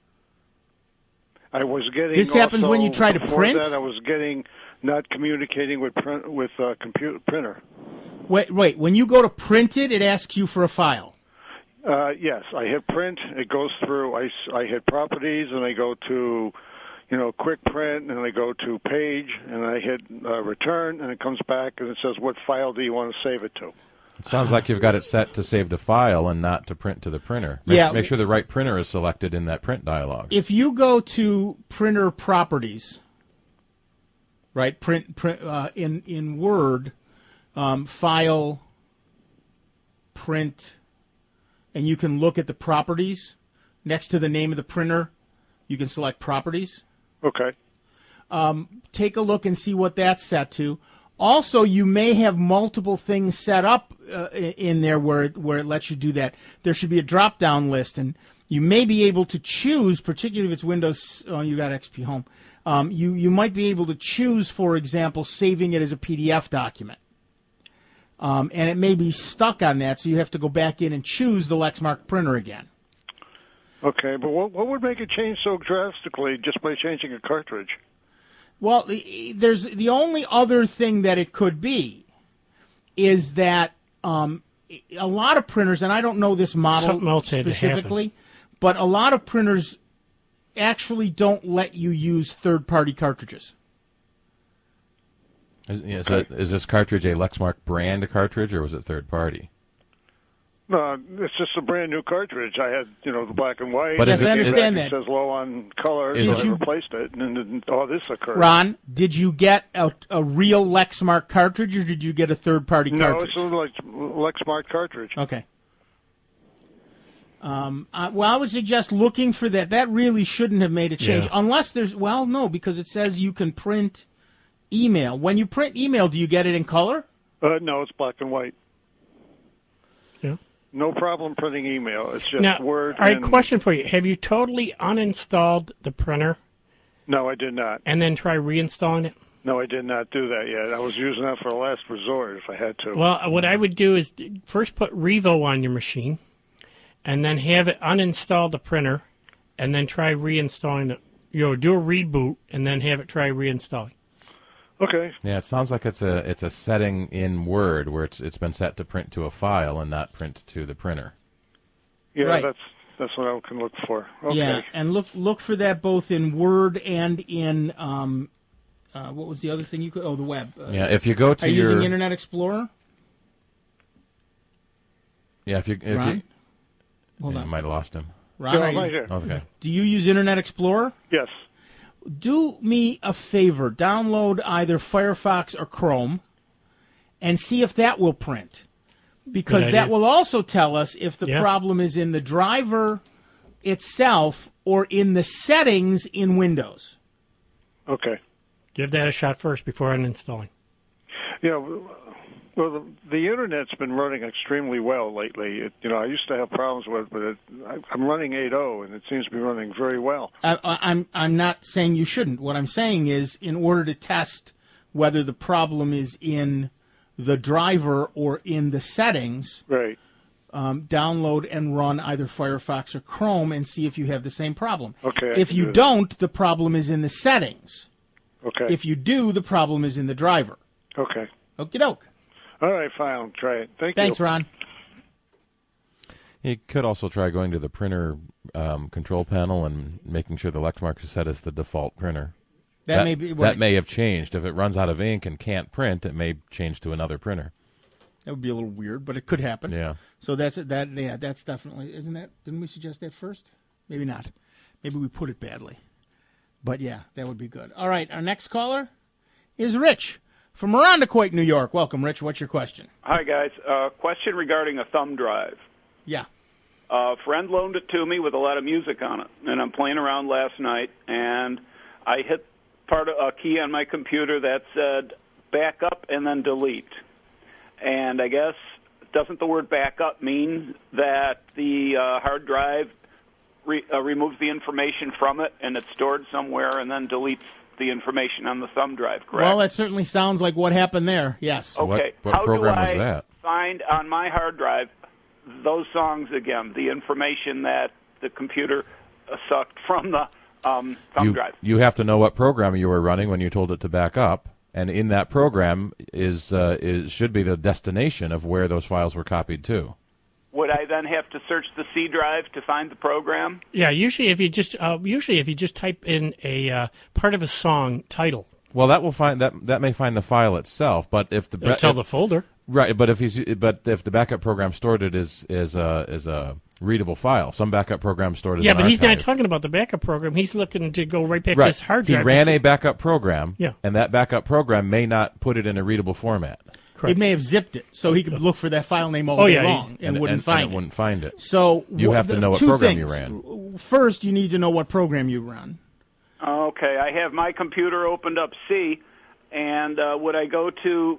I was getting. This happens when you try to print? That I was getting not communicating with computer printer. Wait. When you go to print it, it asks you for a file. Yes, I hit print. It goes through. I hit properties, and I go to, quick print, and I go to page, and I hit return, and it comes back, and it says, what file do you want to save it to? It sounds like you've got it set to save to file and not to print to the printer. Make sure the right printer is selected in that print dialog. If you go to printer properties, right, print in Word, file, print, and you can look at the properties next to the name of the printer. You can select properties. Okay. Take a look and see what that's set to. Also, you may have multiple things set up in there where it lets you do that. There should be a drop-down list, and you may be able to choose, particularly if it's Windows. Oh, you got XP Home. You might be able to choose, for example, saving it as a PDF document. And it may be stuck on that, so you have to go back in and choose the Lexmark printer again. Okay, but what would make it change so drastically just by changing a cartridge? Well, there's the only other thing that it could be is that a lot of printers, and I don't know this model specifically, but a lot of printers actually don't let you use third-party cartridges. Is this cartridge a Lexmark brand cartridge, or was it third-party? No, it's just a brand new cartridge. I had, the black and white. But yes, I understand that. It says low on color, so I replaced it, and then all this occurred. Ron, did you get a real Lexmark cartridge, or did you get a third-party cartridge? No, it's a Lexmark cartridge. Okay. Well, I would suggest looking for that. That really shouldn't have made a change, unless there's. Well, no, because it says you can print email. When you print email, do you get it in color? No, it's black and white. Yeah. No problem printing email. It's just Word. All right, question for you. Have you totally uninstalled the printer? No, I did not. And then try reinstalling it? No, I did not do that yet. I was using that for a last resort if I had to. Well, what I would do is first put Revo on your machine, and then have it uninstall the printer, and then try reinstalling it. Do a reboot, and then have it try reinstalling. Okay. Yeah, it sounds like it's a setting in Word where it's been set to print to a file and not print to the printer. Yeah, right. That's what I can look for. Okay. Yeah, and look for that both in Word and in what was the other thing you could? Oh, the web. Yeah, if you go to using Internet Explorer. Yeah, if you Hold on, I might have lost him. Ron, I'm right here. Okay. Do you use Internet Explorer? Yes. Do me a favor. Download either Firefox or Chrome and see if that will print. Because that will also tell us if the problem is in the driver itself or in the settings in Windows. Okay. Give that a shot first before uninstalling. Well, the Internet's been running extremely well lately. I used to have problems with it, but I'm running 8.0, and it seems to be running very well. I'm not saying you shouldn't. What I'm saying is, in order to test whether the problem is in the driver or in the settings, right? Download and run either Firefox or Chrome and see if you have the same problem. Okay. If you don't, the problem is in the settings. Okay. If you do, the problem is in the driver. Okay. Okie doke. All right, fine. I'll try it. Thanks, Ron. You could also try going to the printer control panel and making sure the Lexmark is set as the default printer. That may be that may have changed. If it runs out of ink and can't print, it may change to another printer. That would be a little weird, but it could happen. Yeah. So that's definitely, isn't that? Didn't we suggest that first? Maybe not. Maybe we put it badly. But yeah, that would be good. All right, our next caller is Rich from Irondequoit, New York. Welcome, Rich. What's your question? Hi, guys. Question regarding a thumb drive. Yeah. A friend loaned it to me with a lot of music on it, and I'm playing around last night, and I hit a key on my computer that said backup and then delete. And I guess, doesn't the word backup mean that the hard drive removes the information from it and it's stored somewhere and then deletes the information on the thumb drive, correct? Well, that certainly sounds like what happened there, yes. Okay. What program How was do I that? find on my hard drive those songs again, the information that the computer sucked from the thumb drive? You have to know what program you were running when you told it to back up, and in that program should be the destination of where those files were copied to. Would I then have to search the C drive to find the program? Yeah, usually if you just type in a part of a song title. Well, that will find that may find the file itself, but if the tell the folder. Right, but if the backup program stored it as a readable file, some backup program stored it as an but he's archive. not talking about the backup program. He's looking to go right back to his hard drive. He ran a backup program, Yeah. and that backup program may not put it in a readable format. It may have zipped it, so he could look for that file name all day long and wouldn't find it. So you have to know what program you ran. First, you need to know what program you run. Okay, I have my computer opened up C, and would I go to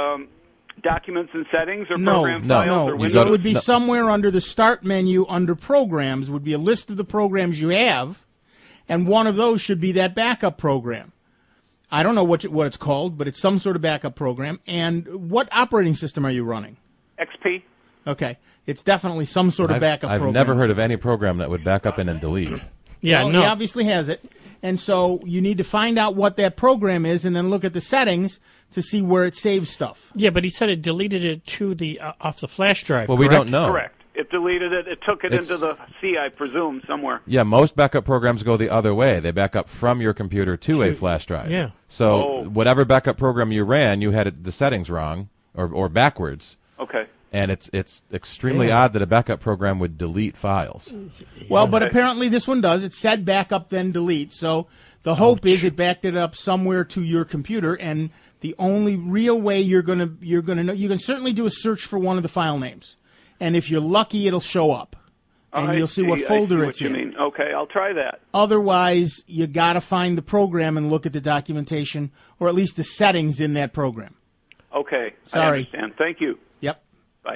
Documents and Settings or Program Files or Windows? It would be somewhere under the Start menu under Programs would be a list of the programs you have, and one of those should be that backup program. I don't know what it's called, but it's some sort of backup program. And what operating system are you running? XP. Okay. It's definitely some sort of backup program. I've never heard of any program that would back up and then delete. He obviously has it. And so you need to find out what that program is and then look at the settings to see where it saves stuff. Yeah, but he said it deleted it to the off the flash drive. Well, correct? we don't know. Correct. It deleted it. It took it into the C, I presume, somewhere. Yeah, most backup programs go the other way. They back up from your computer to a flash drive. Yeah. So whatever backup program you ran, you had the settings wrong or backwards. Okay. And it's extremely odd that a backup program would delete files. Well, but apparently this one does. It said backup then delete. So the hope is it backed it up somewhere to your computer, and the only real way you're gonna know, you can certainly do a search for one of the file names. And if you're lucky, it'll show up, and you'll see what folder it's in. Mean. Okay, I'll try that. Otherwise, you got to find the program and look at the documentation, or at least the settings in that program. Okay, Sorry. I understand. Thank you. Yep. Bye.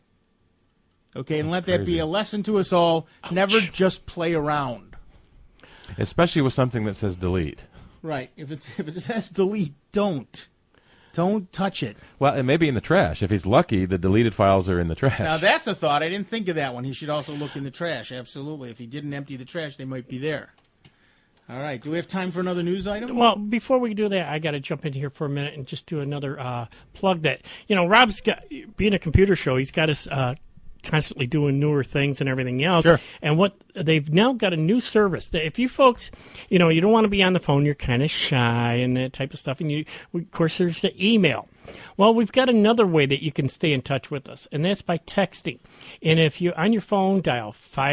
Okay, and let that be a lesson to us all. Never just play around. Especially with something that says delete. Right. If it says delete, don't touch it. Well, it may be in the trash. If he's lucky, the deleted files are in the trash. Now, that's a thought. I didn't think of that one. He should also look in the trash. Absolutely. If he didn't empty the trash, they might be there. All right. Do we have time for another news item? Well, before we do that, I got to jump in here for a minute and just do another plug that, Rob's got, being a computer show, he's got us constantly doing newer things and everything else. Sure. And what they've now got a new service that if you folks, you don't want to be on the phone, you're kind of shy and that type of stuff. And of course, there's the email. Well, we've got another way that you can stay in touch with us, and that's by texting. And if you're on your phone, dial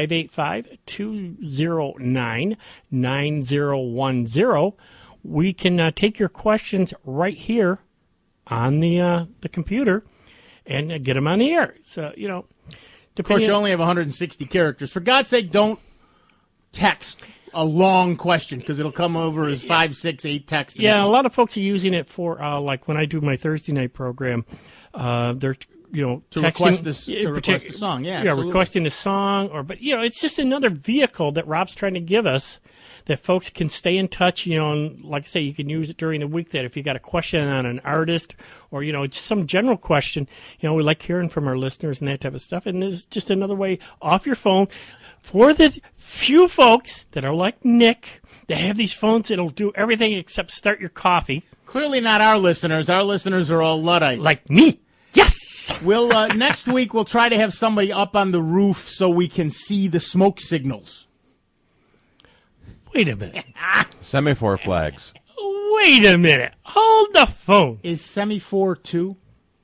585-209-9010. We can take your questions right here on the computer and get them on the air. So, of course, you only have 160 characters. For God's sake, don't text a long question because it'll come over as 5, 6, 8 texts. Yeah, a lot of folks are using it for like when I do my Thursday night program. They're to texting, request a song. Yeah, requesting a song, but it's just another vehicle that Rob's trying to give us that folks can stay in touch. And like I say, you can use it during the week. That if you got a question on an artist or just some general question, we like hearing from our listeners and that type of stuff. And there's just another way off your phone for the few folks that are like Nick that have these phones that'll do everything except start your coffee. Clearly not our listeners. Our listeners are all Luddites. Like me. Yes. Yes. We'll next week we'll try to have somebody up on the roof so we can see the smoke signals. Wait a minute. Semaphore flags. Wait a minute. Hold the phone. Is semaphore 2?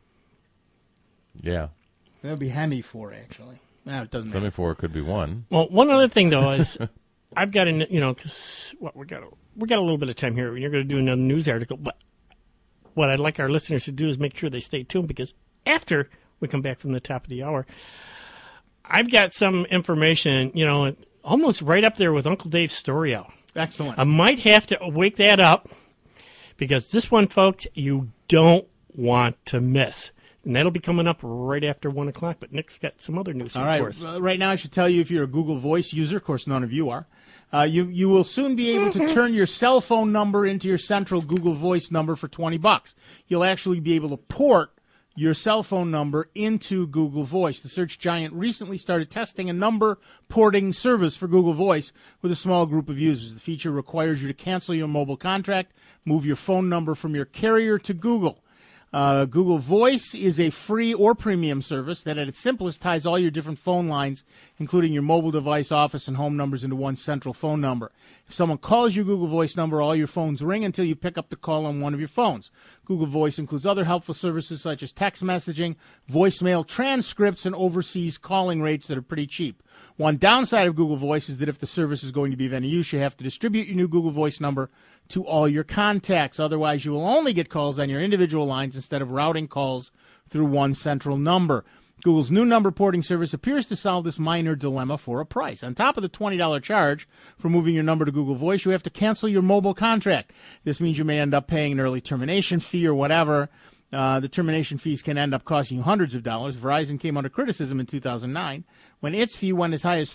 Yeah. That would be hemiphore, actually. No, it doesn't matter. Semaphore could be one. Well, one other thing though is I've got because we got a little bit of time here. You're going to do another news article, but what I'd like our listeners to do is make sure they stay tuned, because after we come back from the top of the hour, I've got some information, almost right up there with Uncle Dave's story out. Excellent. I might have to wake that up, because this one, folks, you don't want to miss. And that'll be coming up right after 1 o'clock. But Nick's got some other news. All right. Right now, I should tell you, if you're a Google Voice user, of course, none of you are, you will soon be able to turn your cell phone number into your central Google Voice number for $20. You'll actually be able to port your cell phone number into Google Voice. The search giant recently started testing a number porting service for Google Voice with a small group of users. The feature requires you to cancel your mobile contract, move your phone number from your carrier to Google. Google Voice is a free or premium service that at its simplest ties all your different phone lines, including your mobile device, office, and home numbers, into one central phone number. If someone calls your Google Voice number, all your phones ring until you pick up the call on one of your phones. Google Voice includes other helpful services such as text messaging, voicemail transcripts, and overseas calling rates that are pretty cheap. One downside of Google Voice is that if the service is going to be of any use, you have to distribute your new Google Voice number to all your contacts. Otherwise, you will only get calls on your individual lines instead of routing calls through one central number. Google's new number porting service appears to solve this minor dilemma for a price. On top of the $20 charge for moving your number to Google Voice, you have to cancel your mobile contract. This means you may end up paying an early termination fee or whatever. The termination fees can end up costing you hundreds of dollars. Verizon came under criticism in 2009 when its fee went as high as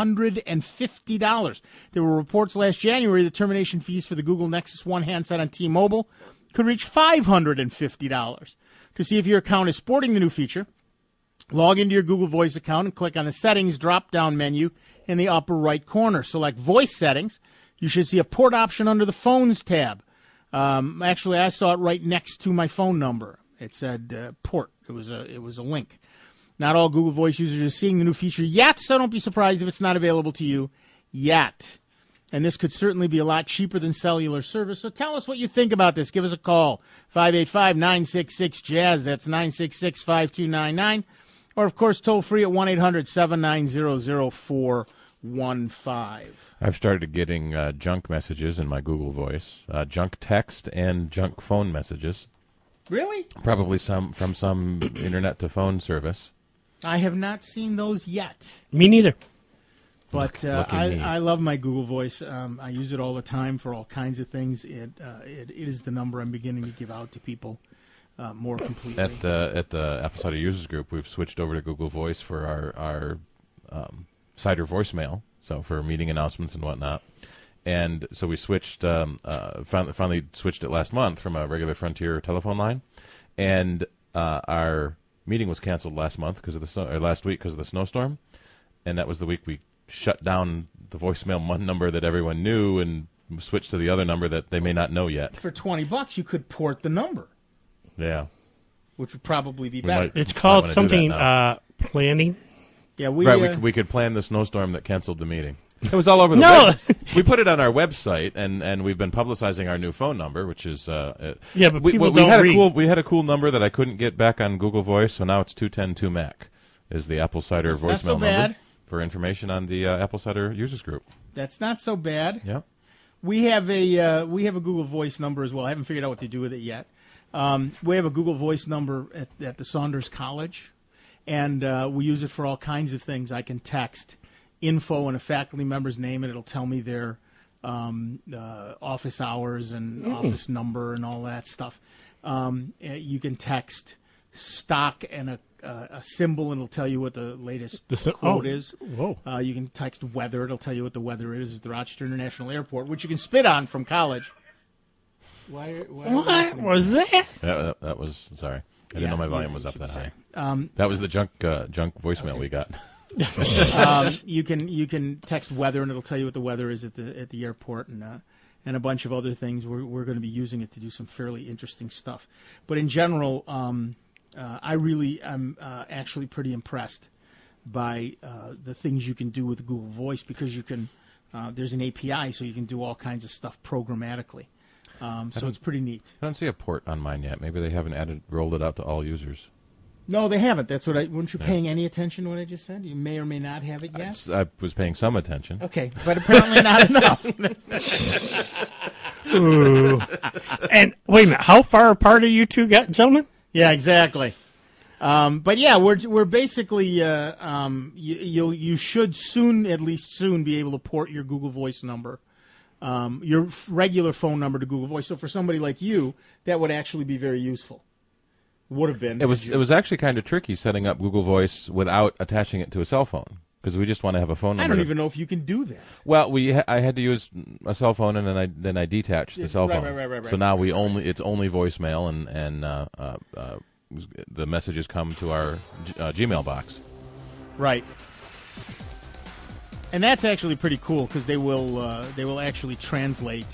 $350. There were reports last January that termination fees for the Google Nexus One handset on T-Mobile could reach $550. To see if your account is sporting the new feature, log into your Google Voice account and click on the Settings drop-down menu in the upper right corner. Select Voice Settings. You should see a port option under the Phones tab. Actually, I saw it right next to my phone number. It said port. It was a link. Not all Google Voice users are seeing the new feature yet, so don't be surprised if it's not available to you yet. And this could certainly be a lot cheaper than cellular service. So tell us what you think about this. Give us a call, 585-966-JAZZ. That's 966-5299. Or, of course, toll free at 1-800-790-0415. I've started getting junk messages in my Google Voice, junk text and junk phone messages. Really? Probably some from some internet-to-phone service. I have not seen those yet. Me neither. But I love my Google Voice. I use it all the time for all kinds of things. It is the number I'm beginning to give out to people more completely. At the Apple Cider Users Group, we've switched over to Google Voice for our Cider voicemail, so for meeting announcements and whatnot. And so we switched, finally switched it last month from a regular Frontier telephone line, and our meeting was canceled last week because of the snowstorm, and that was the week we shut down the voicemail number that everyone knew and switched to the other number that they may not know yet. For $20, you could port the number. Yeah, which would probably be better. It's called something planning. Yeah, we could plan the snowstorm that canceled the meeting. It was all over the web. We put it on our website, and we've been publicizing our new phone number, which is but people don't read. We had a cool number that I couldn't get back on Google Voice, so now it's 210-2Mac is the Apple Cider voicemail number for information on the Apple Cider Users Group. That's not so bad. Yep. We have a Google Voice number as well. I haven't figured out what to do with it yet. We have a Google Voice number at the Saunders College, and we use it for all kinds of things. I can text info and a faculty member's name, and it'll tell me their office hours and office number and all that stuff. You can text stock and a symbol, and it'll tell you what the latest quote is. Whoa. You can text weather. It'll tell you what the weather is at the Rochester International Airport, which you can spit on from college. What was that? That was, sorry. I didn't know my volume was up that high. That was the junk voicemail we got. You can text weather, and it'll tell you what the weather is at the airport, and a bunch of other things. We're going to be using it to do some fairly interesting stuff. But in general, I really am actually pretty impressed by the things you can do with Google Voice, because you can. There's an API, so you can do all kinds of stuff programmatically. So it's pretty neat. I don't see a port on mine yet. Maybe they haven't rolled it out to all users. No, they haven't. That's what weren't you paying any attention to what I just said? You may or may not have it yet. I was paying some attention. Okay, but apparently not enough. Ooh. And wait a minute, how far apart are you two, gentlemen? Yeah, exactly. But yeah, we're basically you should at least soon be able to port your Google Voice number, your regular phone number to Google Voice. So for somebody like you, that would actually be very useful. Would have been. It was actually kind of tricky setting up Google Voice without attaching it to a cell phone, because we just want to have a phone number. I don't even know if you can do that. Well, I had to use a cell phone, and then I detached the cell phone. Right. So now it's only voicemail, and the messages come to our Gmail box. Right. And that's actually pretty cool, because they will actually translate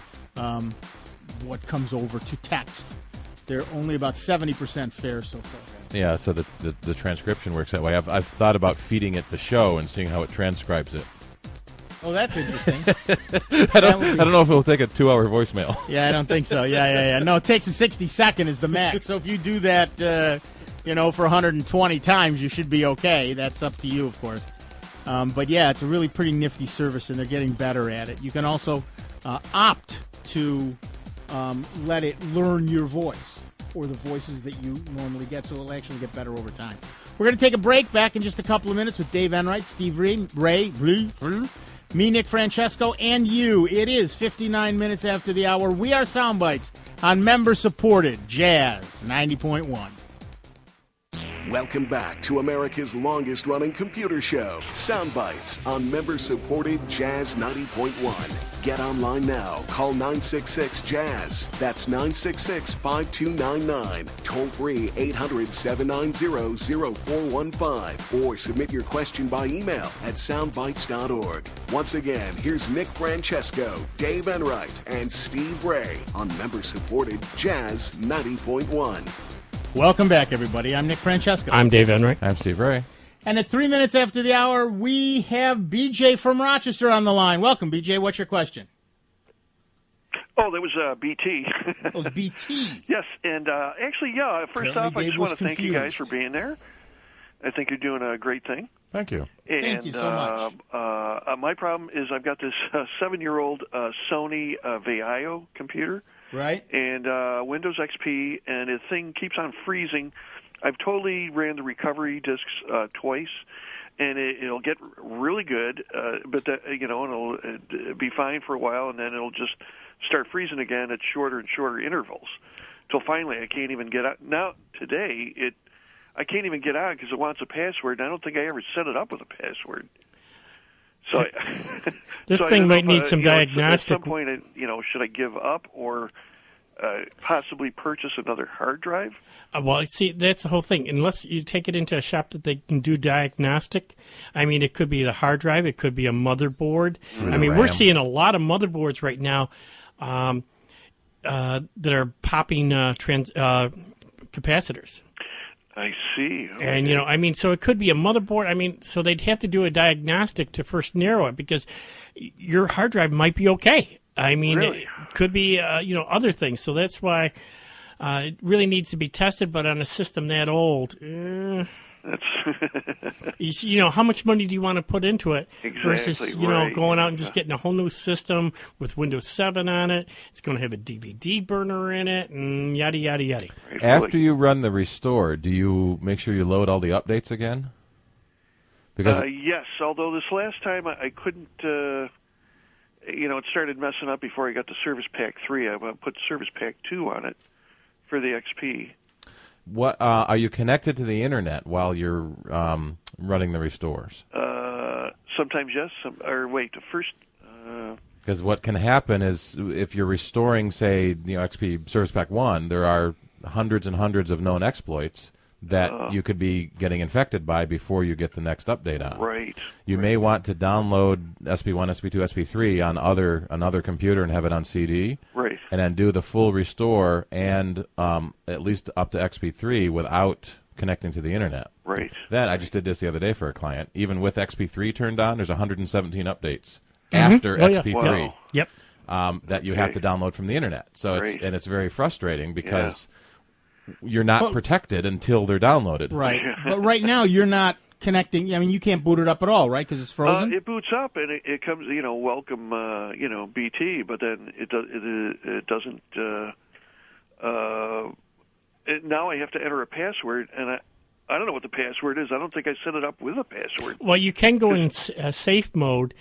what comes over to text. They're only about 70% fair so far. Yeah, so the transcription works that way. I've thought about feeding it the show and seeing how it transcribes it. Oh, that's interesting. I don't know if it'll take a 2-hour voicemail. Yeah, I don't think so. Yeah. No, it takes a 60-second is the max. So if you do that, for 120 times, you should be okay. That's up to you, of course. But yeah, it's a really pretty nifty service, and they're getting better at it. You can also opt to let it learn your voice, or the voices that you normally get, so it'll actually get better over time. We're going to take a break. Back in just a couple of minutes with Dave Enright, Steve Ray, me, Nick Francesco, and you. It is 59 minutes after the hour. We are Soundbites on member-supported Jazz 90.1. Welcome back to America's longest-running computer show, Soundbites, on member-supported Jazz 90.1. Get online now. Call 966-JAZZ. That's 966-5299. Toll-free 800-790-0415. Or submit your question by email at soundbites.org. Once again, here's Nick Francesco, Dave Enright, and Steve Ray on member-supported Jazz 90.1. Welcome back, everybody. I'm Nick Francesco. I'm Dave Enright. I'm Steve Ray. And at 3 minutes after the hour, we have BJ from Rochester on the line. Welcome, BJ. What's your question? Oh, that was BT. It was BT. Yes, and actually, yeah, first off, I just want to thank you guys for being there. I think you're doing a great thing. Thank you. And, thank you so much. My problem is I've got this 7-year-old Sony Vaio computer. Right. And Windows XP, and the thing keeps on freezing. I've totally ran the recovery disks twice, and it'll get really good, but it'll be fine for a while, and then it'll just start freezing again at shorter and shorter intervals. Till finally, I can't even get out. Now today, I can't even get out because it wants a password. And I don't think I ever set it up with a password. So this thing might need some diagnostic. At some point, should I give up or possibly purchase another hard drive? Well, see, that's the whole thing. Unless you take it into a shop that they can do diagnostic. I mean, it could be the hard drive. It could be a motherboard. I mean, we're seeing a lot of motherboards right now that are popping capacitors. I see. Okay. And, so it could be a motherboard. I mean, so they'd have to do a diagnostic to first narrow it, because your hard drive might be okay. I mean, really? It could be, other things. So that's why it really needs to be tested, but on a system that old, how much money do you want to put into it versus, going out and just getting a whole new system with Windows 7 on it. It's going to have a DVD burner in it and yada, yada, yada. After you run the restore, do you make sure you load all the updates again? Because yes, although this last time I couldn't, it started messing up before I got to Service Pack 3. I put Service Pack 2 on it for the XP. What are you connected to the internet while you're running the restores? Sometimes yes. First. Because what can happen is if you're restoring, say, XP Service Pack 1, there are hundreds and hundreds of known exploits that you could be getting infected by before you get the next update on. Right. You may want to download SB1, SB2, SB3 on another computer and have it on CD. Right. And then do the full restore and at least up to XP3 without connecting to the internet. Right. Then I just did this the other day for a client. Even with XP3 turned on, there's 117 updates after XP3. Wow. Yep. That you have to download from the internet. So it's very frustrating because you're not protected until they're downloaded. Right. But right now you're not connecting. I mean, you can't boot it up at all, right? Because it's frozen. It boots up and it comes, welcome, BT, but then it doesn't. Now I have to enter a password, and I don't know what the password is. I don't think I set it up with a password. Well, you can go in safe mode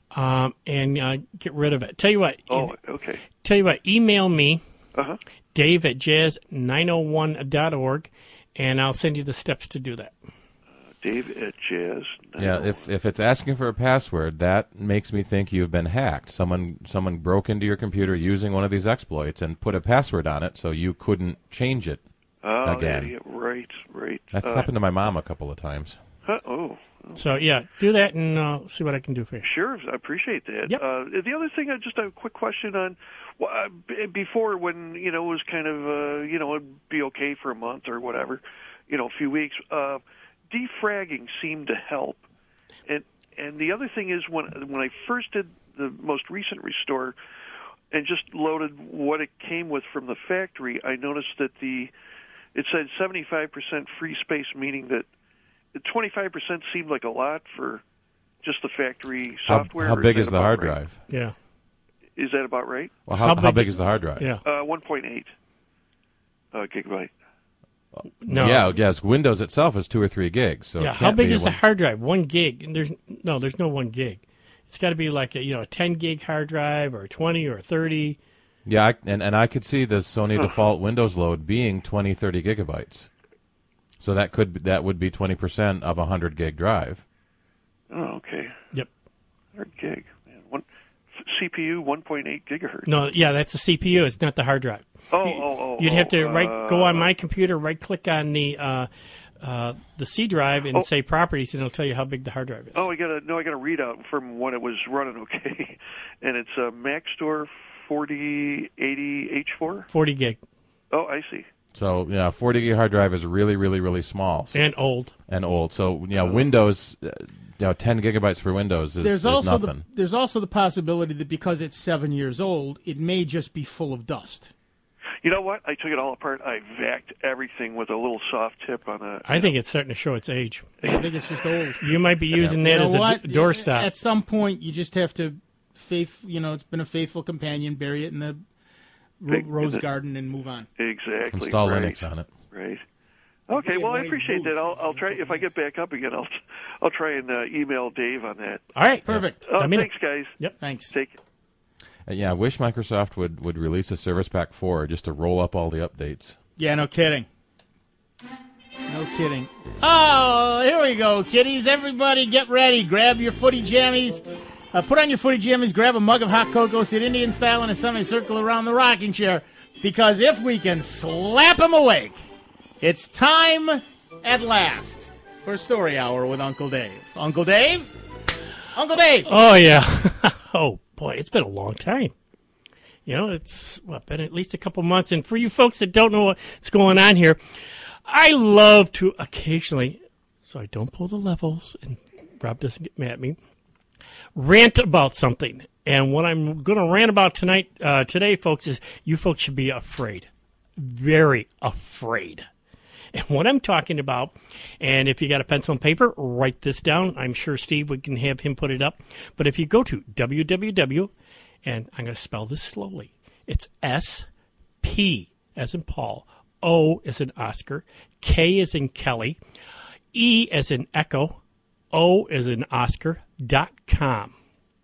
and get rid of it. Tell you what. Oh, okay. Tell you what. Email me, Dave at jazz901.org, and I'll send you the steps to do that. Dave at Jazz. Yeah, if it's asking for a password, that makes me think you've been hacked. Someone broke into your computer using one of these exploits and put a password on it so you couldn't change it again. Yeah, right. That's happened to my mom a couple of times. So, do that and see what I can do for you. Sure, I appreciate that. Yep. The other thing, just a quick question on, before when, it was kind of, it'd be okay for a month or whatever, a few weeks, defragging seemed to help. And the other thing is when I first did the most recent restore and just loaded what it came with from the factory, I noticed that it said 75% free space, meaning that 25% seemed like a lot for just the factory software. How big is the hard drive? Yeah. Is that about right? Well, how big is the hard drive? Yeah. 1.8 gigabyte. No. Yeah, yes. Windows itself is 2 or 3 gigs. So how big is the hard drive? 1 gig. And there's no 1 gig. It's got to be like a 10 gig hard drive or 20 or 30. Yeah, and I could see the Sony default Windows load being 20, 30 gigabytes. So that would be 20% of a 100 gig drive. Oh, okay. Yep. 100 gig. Man. CPU 1.8 gigahertz. No, that's the CPU. It's not the hard drive. You'd have to go on my computer, right-click on the C drive and say properties, and it'll tell you how big the hard drive is. Oh, I got a readout from when it was running okay, and it's a Maxtor 4080 H4. 40 gig. Oh, I see. So 40 gig hard drive is really, really, really small. And old. So Windows. 10 gigabytes for Windows is nothing. There's also the possibility that because it's 7 years old, it may just be full of dust. You know what? I took it all apart. I vacuumed everything with a little soft tip on a... I think it's starting to show its age. I think it's just old. You might be using that as a doorstop. At some point, you just have to, it's been a faithful companion, bury it in the rose garden and move on. Exactly. Install Linux on it. Right. Okay, well, I appreciate that. I'll try, if I get back up again, I'll try and email Dave on that. All right, perfect. Thanks, guys. Yep, thanks. Take it. I wish Microsoft would release a Service Pack 4 just to roll up all the updates. Yeah, no kidding. No kidding. Oh, here we go, kiddies. Everybody get ready. Grab your footy jammies. Put on your footy jammies, grab a mug of hot cocoa, sit Indian style in a semicircle around the rocking chair, because if we can slap them awake, it's time at last for Story Hour with Uncle Dave. Uncle Dave? Uncle Dave! Oh, yeah. Oh, boy, it's been a long time. It's been at least a couple months. And for you folks that don't know what's going on here, I love to occasionally, so I don't pull the levels and Rob doesn't get mad at me, rant about something. And what I'm going to rant about today, folks, is you folks should be afraid. Very afraid. And what I'm talking about, and if you got a pencil and paper, write this down. I'm sure, Steve, we can have him put it up. But if you go to www, and I'm going to spell this slowly. It's SP as in Paul, O as in Oscar, K as in Kelly, E as in Echo, O as in Oscar.com.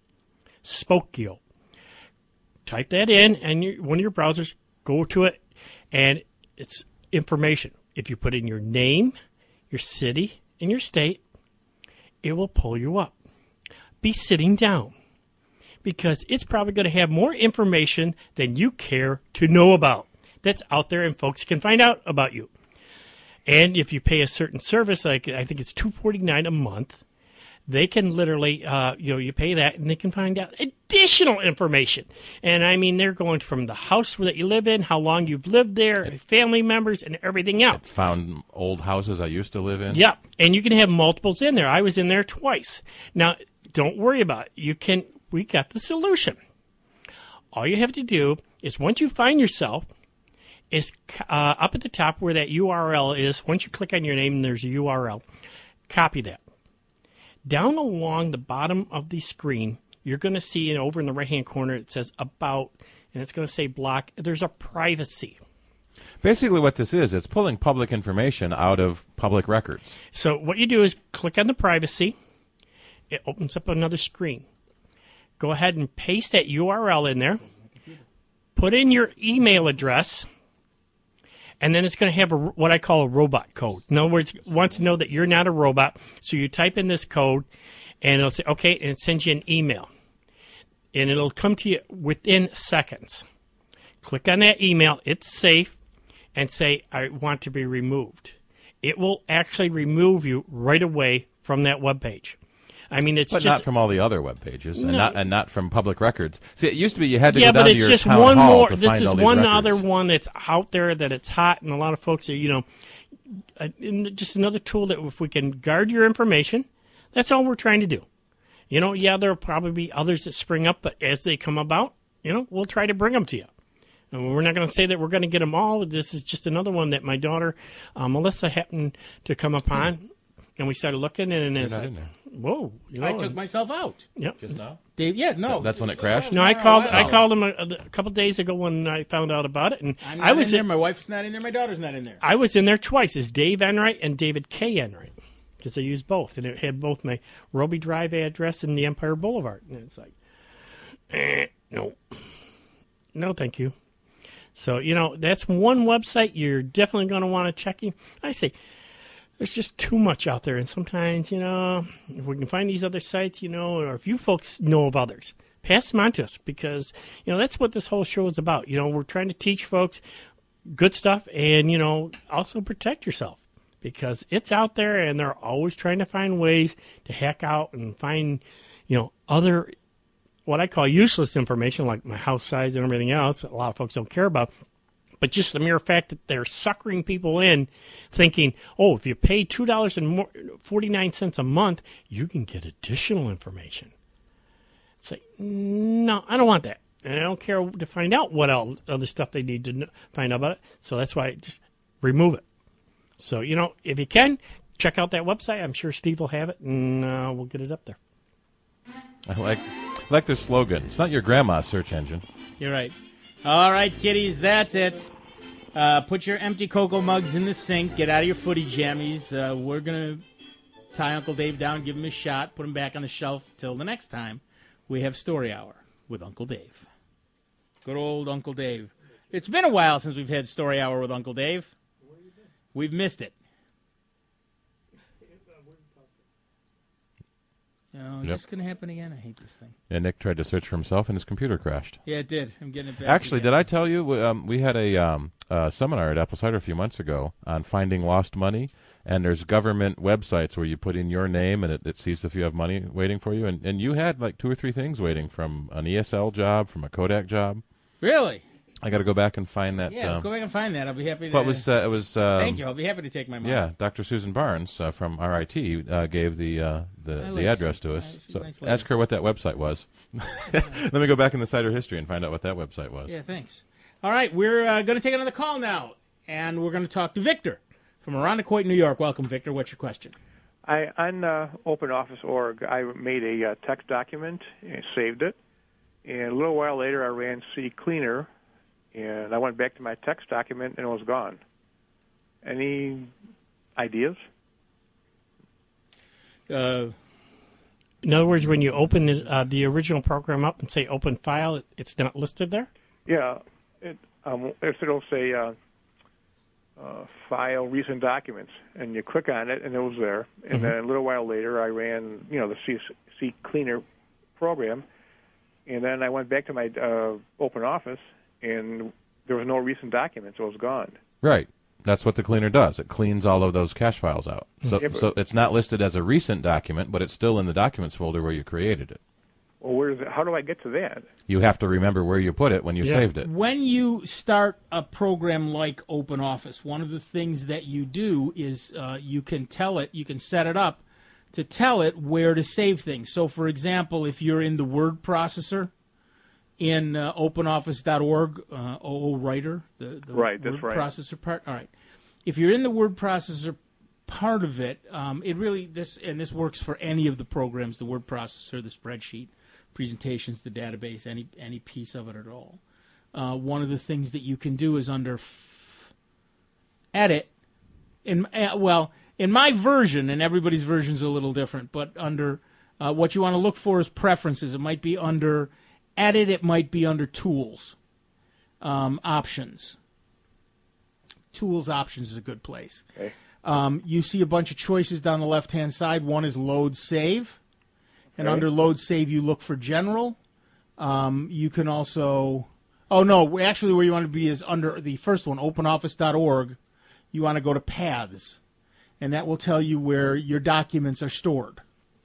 Spokeo. Type that in, and one of your browsers, go to it, and it's information. If you put in your name, your city, and your state, it will pull you up. Be sitting down, because it's probably going to have more information than you care to know about that's out there, and folks can find out about you. And if you pay a certain service, like I think it's $249 a month, they can literally, you pay that, and they can find out additional information. And I mean, they're going from the house that you live in, how long you've lived there, family members, and everything else. It's found old houses I used to live in. Yeah, and you can have multiples in there. I was in there twice. Now, don't worry about it. We got the solution. All you have to do is once you find yourself, is up at the top where that URL is. Once you click on your name, there's a URL. Copy that. Down along the bottom of the screen, you're going to see over in the right-hand corner, it says About, and it's going to say Block. There's a privacy. Basically what this is, it's pulling public information out of public records. So what you do is click on the privacy. It opens up another screen. Go ahead and paste that URL in there. Put in your email address. And then it's going to have what I call a robot code. In other words, it wants to know that you're not a robot. So you type in this code, and it'll say, okay, and it sends you an email. And it'll come to you within seconds. Click on that email. It's safe. And say, I want to be removed. It will actually remove you right away from that webpage. I mean, it's but just not from all the other web pages, No. and not from public records. See, it used to be you had to yeah, go down but to it's your just town one hall more. to This find is all these one records. other one that's out there that it's hot, and a lot of folks are, just another tool that if we can guard your information, that's all we're trying to do. Yeah, there'll probably be others that spring up, but as they come about, we'll try to bring them to you. And we're not going to say that we're going to get them all. This is just another one that my daughter, Melissa, happened to come upon, and we started looking, and it's like, whoa. I took myself out. Yep. Just now? Dave, yeah, no. That's when it crashed? No, I called him a couple days ago when I found out about it, and I'm not in there. My wife's not in there. My daughter's not in there. I was in there twice. It's Dave Enright and David K. Enright, because I used both, and it had both my Roby Drive address and the Empire Boulevard, and it's like, no, thank you. So that's one website you're definitely going to want to check. I say, there's just too much out there, and sometimes if we can find these other sites, or if you folks know of others, pass them on to us, because that's what this whole show is about. We're trying to teach folks good stuff, and also protect yourself, because it's out there, and they're always trying to find ways to hack out and find other what I call useless information, like my house size and everything else. A lot of folks don't care about. But just the mere fact that they're suckering people in, thinking, if you pay $2.49 a month, you can get additional information. It's like, no, I don't want that. And I don't care to find out what else, other stuff they need to find out about it. So that's why I just remove it. So, if you can, check out that website. I'm sure Steve will have it, and we'll get it up there. I like their slogan. It's not your grandma's search engine. You're right. All right, kiddies, that's it. Put your empty cocoa mugs in the sink. Get out of your footy jammies. We're going to tie Uncle Dave down, give him a shot, put him back on the shelf till the next time we have Story Hour with Uncle Dave. Good old Uncle Dave. It's been a while since we've had Story Hour with Uncle Dave. We've missed it. No, is this going to happen again? I hate this thing. Yeah, Nick tried to search for himself, and his computer crashed. Yeah, it did. I'm getting it back. Actually, did I tell you, we had a seminar at Apple Cider a few months ago on finding lost money, and there's government websites where you put in your name, and it sees if you have money waiting for you, and you had like 2 or 3 things waiting, from an ESL job, from a Kodak job. Really? I got to go back and find that. Yeah, go back and find that. I'll be happy to. But it was. Thank you. I'll be happy to take my money. Yeah, Dr. Susan Barnes from RIT gave the address to us. So ask her what that website was. Let me go back in the cider history and find out what that website was. Yeah, thanks. All right, we're going to take another call now, and we're going to talk to Victor from Irondequoit, New York. Welcome, Victor. What's your question? On OpenOffice.org, I made a text document and saved it. And a little while later, I ran CCleaner, and I went back to my text document, and it was gone. Any ideas? In other words, when you open the original program up and say open file, it's not listed there? Yeah. It'll say file recent documents, and you click on it, and it was there. And then a little while later, I ran the CCleaner program, and then I went back to my OpenOffice, and there was no recent documents, so it was gone. Right. That's what the cleaner does. It cleans all of those cache files out. So, Yeah, but- so it's not listed as a recent document, but it's still in the documents folder where you created it. Well, where is it? How do I get to that? You have to remember where you put it when you saved it. When you start a program like OpenOffice, one of the things that you do is you can tell it, you can set it up to tell it where to save things. So, for example, if you're in the word processor in OpenOffice.org, OOWriter, the Right, that's word right. processor part. All right. If you're in the word processor part of it, it really this works for any of the programs, the word processor, the spreadsheet, presentations, the database, any piece of it at all. One of the things that you can do is under edit. In my version, and everybody's version's a little different, but under what you want to look for is preferences. It might be under edit. It might be under tools, options. Tools options is a good place. Okay. You see a bunch of choices down the left-hand side. One is load save. And Okay. under load save, you look for general. You can also... Oh, no, actually where you want to be is under the first one, openoffice.org. You want to go to paths. And that will tell you where your documents are stored.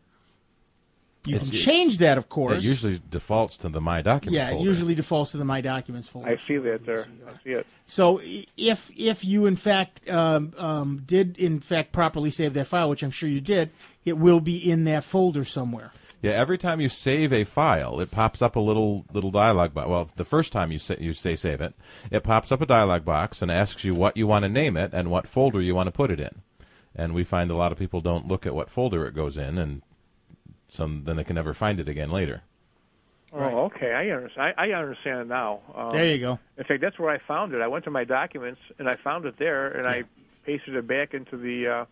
You can change that, of course. It usually defaults to the My Documents folder. It usually defaults to the My Documents folder. I see that there. I see it. So if you in fact did in fact properly save that file, which I'm sure you did, it will be in that folder somewhere. Yeah, every time you save a file, it pops up a little dialog box. Well, the first time you say save it, it pops up a dialog box and asks you what you want to name it and what folder you want to put it in. And we find a lot of people don't look at what folder it goes in, and then they can never find it again later. Oh, okay. I understand it now. There you go. In fact, that's where I found it. I went to my documents, and I found it there, and I pasted it back into the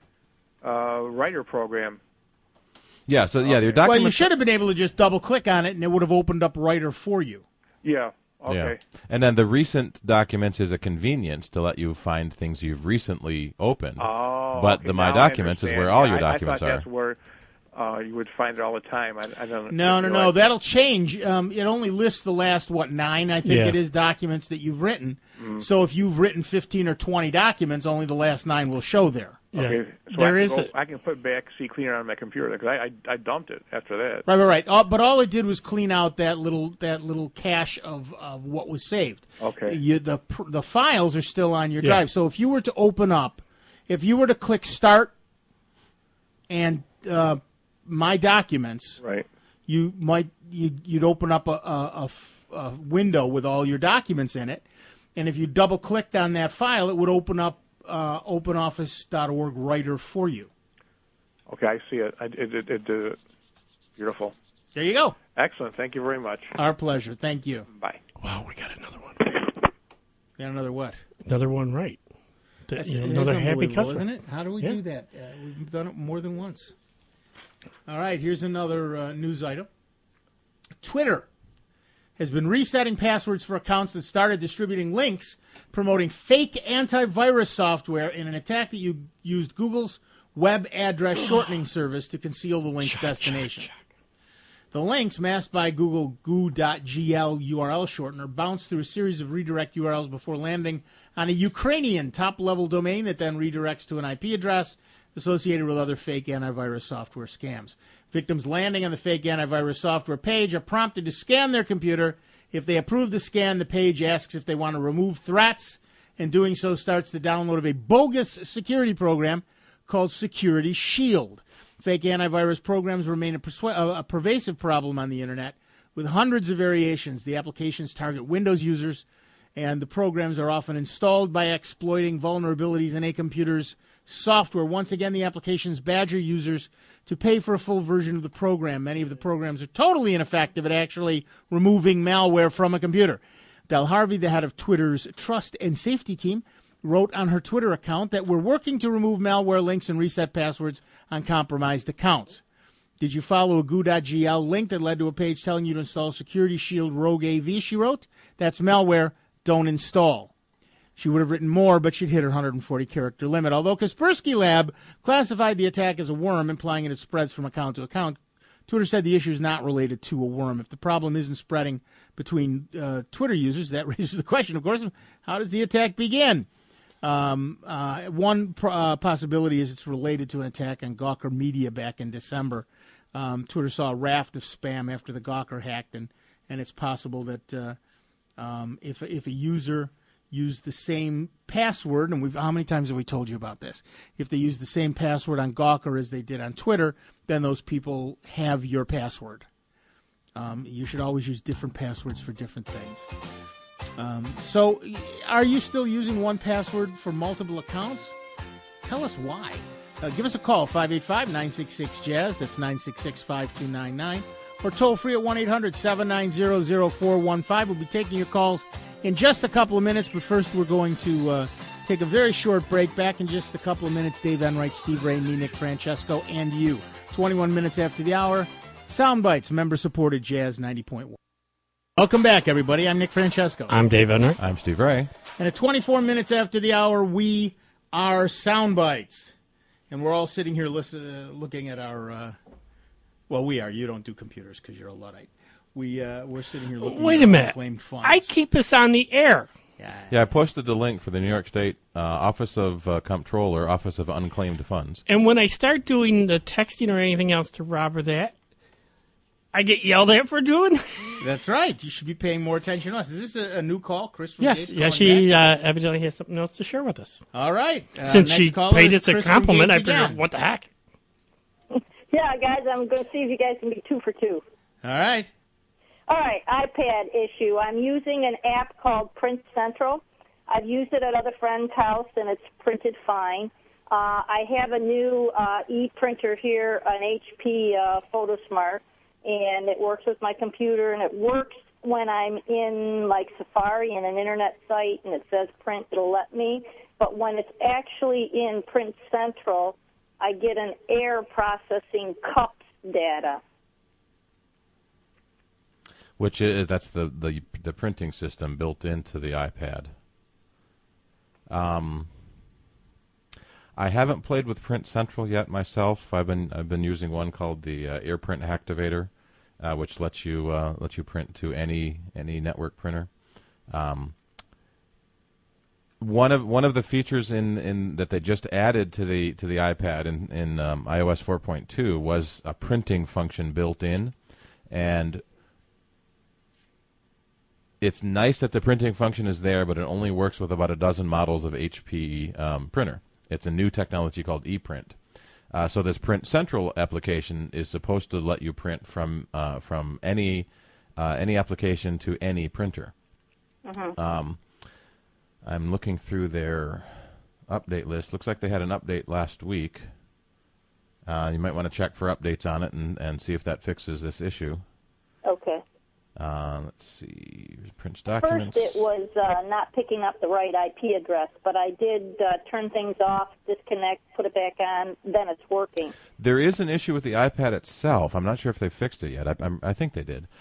writer program. Yeah, so your documents... Well, you should have been able to just double-click on it, and it would have opened up Writer for you. Yeah, okay. Yeah. And then the recent documents is a convenience to let you find things you've recently opened. Oh, but okay. the My Now I Documents is understand. where all Yeah, your documents I thought are. that's where you would find it all the time. I don't. No. That'll change. It only lists the last, 9, I think Yeah. it is, documents that you've written. Mm. So if you've written 15 or 20 documents, only the last 9 will show there. Okay, so I can put back CCleaner on my computer because I dumped it after that. Right. But all it did was clean out that little cache of what was saved. Okay. The files are still on your Yeah. drive. So if you were to open up, if you were to click Start and My Documents, right, you'd open up a window with all your documents in it, and if you double clicked on that file, it would open up OpenOffice.org Writer for you. Okay, I see it. It did it. Beautiful. There you go. Excellent. Thank you very much. Our pleasure. Thank you. Bye. Wow, we got another one. Got another what? Another one right. That's Another happy unbelievable, customer. isn't it? How do we Yeah. do that? We've done it more than once. All right, here's another news item. Twitter has been resetting passwords for accounts that started distributing links promoting fake antivirus software in an attack that used Google's web address shortening service to conceal the link's destination. The links, masked by Google goo.gl URL shortener, bounced through a series of redirect URLs before landing on a Ukrainian top-level domain that then redirects to an IP address associated with other fake antivirus software scams. Victims landing on the fake antivirus software page are prompted to scan their computer. If they approve the scan, the page asks if they want to remove threats, and doing so starts the download of a bogus security program called Security Shield. Fake antivirus programs remain a pervasive problem on the Internet, with hundreds of variations. The applications target Windows users, and the programs are often installed by exploiting vulnerabilities in a computer's software. Once again, the applications badger users to pay for a full version of the program. Many of the programs are totally ineffective at actually removing malware from a computer. Del Harvey, the head of Twitter's trust and safety team, wrote on her Twitter account that we're working to remove malware links and reset passwords on compromised accounts. Did you follow a goo.gl link that led to a page telling you to install Security Shield Rogue AV, she wrote? That's malware. Don't install. She would have written more, but she'd hit her 140-character limit. Although Kaspersky Lab classified the attack as a worm, implying it spreads from account to account, Twitter said the issue is not related to a worm. If the problem isn't spreading between Twitter users, that raises the question, of course, how does the attack begin? One possibility is it's related to an attack on Gawker Media back in December. Twitter saw a raft of spam after the Gawker hacked, and it's possible that if a user used the same password, and how many times have we told you about this? If they use the same password on Gawker as they did on Twitter, then those people have your password. You should always use different passwords for different things. So, are you still using one password for multiple accounts? Tell us why. Give us a call, 585-966-JAZZ. That's 966-5299. Or toll free at 1-800-790-0415. We'll be taking your calls in just a couple of minutes, but first we're going to take a very short break. Back in just a couple of minutes, Dave Enright, Steve Ray, me, Nick Francesco, and you. 21 minutes after the hour, Soundbites, member-supported Jazz 90.1. Welcome back, everybody. I'm Nick Francesco. I'm Dave Enright. I'm Steve Ray. And at 24 minutes after the hour, we are Soundbites. And we're all sitting here looking at our... well, we are. You don't do computers because you're a Luddite. We're sitting here looking Wait at a minute. unclaimed funds. I keep us on the air. Yeah, I posted the link for the New York State Office of Comptroller, Office of Unclaimed Funds. And when I start doing the texting or anything else to Rob or that, I get yelled at for doing that. That's right. You should be paying more attention to us. Is this a new call? Chris from Yes. Gates Yeah, she evidently has something else to share with us. All right. Since next she caller paid is us a Chris from compliment, I Gates figured, again. what the heck? Yeah, guys, I'm going to see if you guys can be 2 for 2. All right. All right, iPad issue. I'm using an app called Print Central. I've used it at other friends' house, and it's printed fine. I have a new e-printer here, an HP PhotoSmart, and it works with my computer, and it works when I'm in, like, Safari and an internet site, and it says print, it'll let me. But when it's actually in Print Central, I get an error processing cups data. Which is, that's the printing system built into the iPad. I haven't played with Print Central yet myself. I've been using one called the AirPrint Hacktivator, which lets you print to any network printer. One of the features in that they just added to the iPad in iOS 4.2 was a printing function built in, and it's nice that the printing function is there, but it only works with about a dozen models of HP printer. It's a new technology called ePrint. So this Print Central application is supposed to let you print from any application to any printer. Mm-hmm. I'm looking through their update list. Looks like they had an update last week. You might want to check for updates on it and see if that fixes this issue. Okay. Let's see. Prints documents. First, it was not picking up the right IP address, but I did turn things off, disconnect, put it back on, then it's working. There is an issue with the iPad itself. I'm not sure if they fixed it yet. I think they did.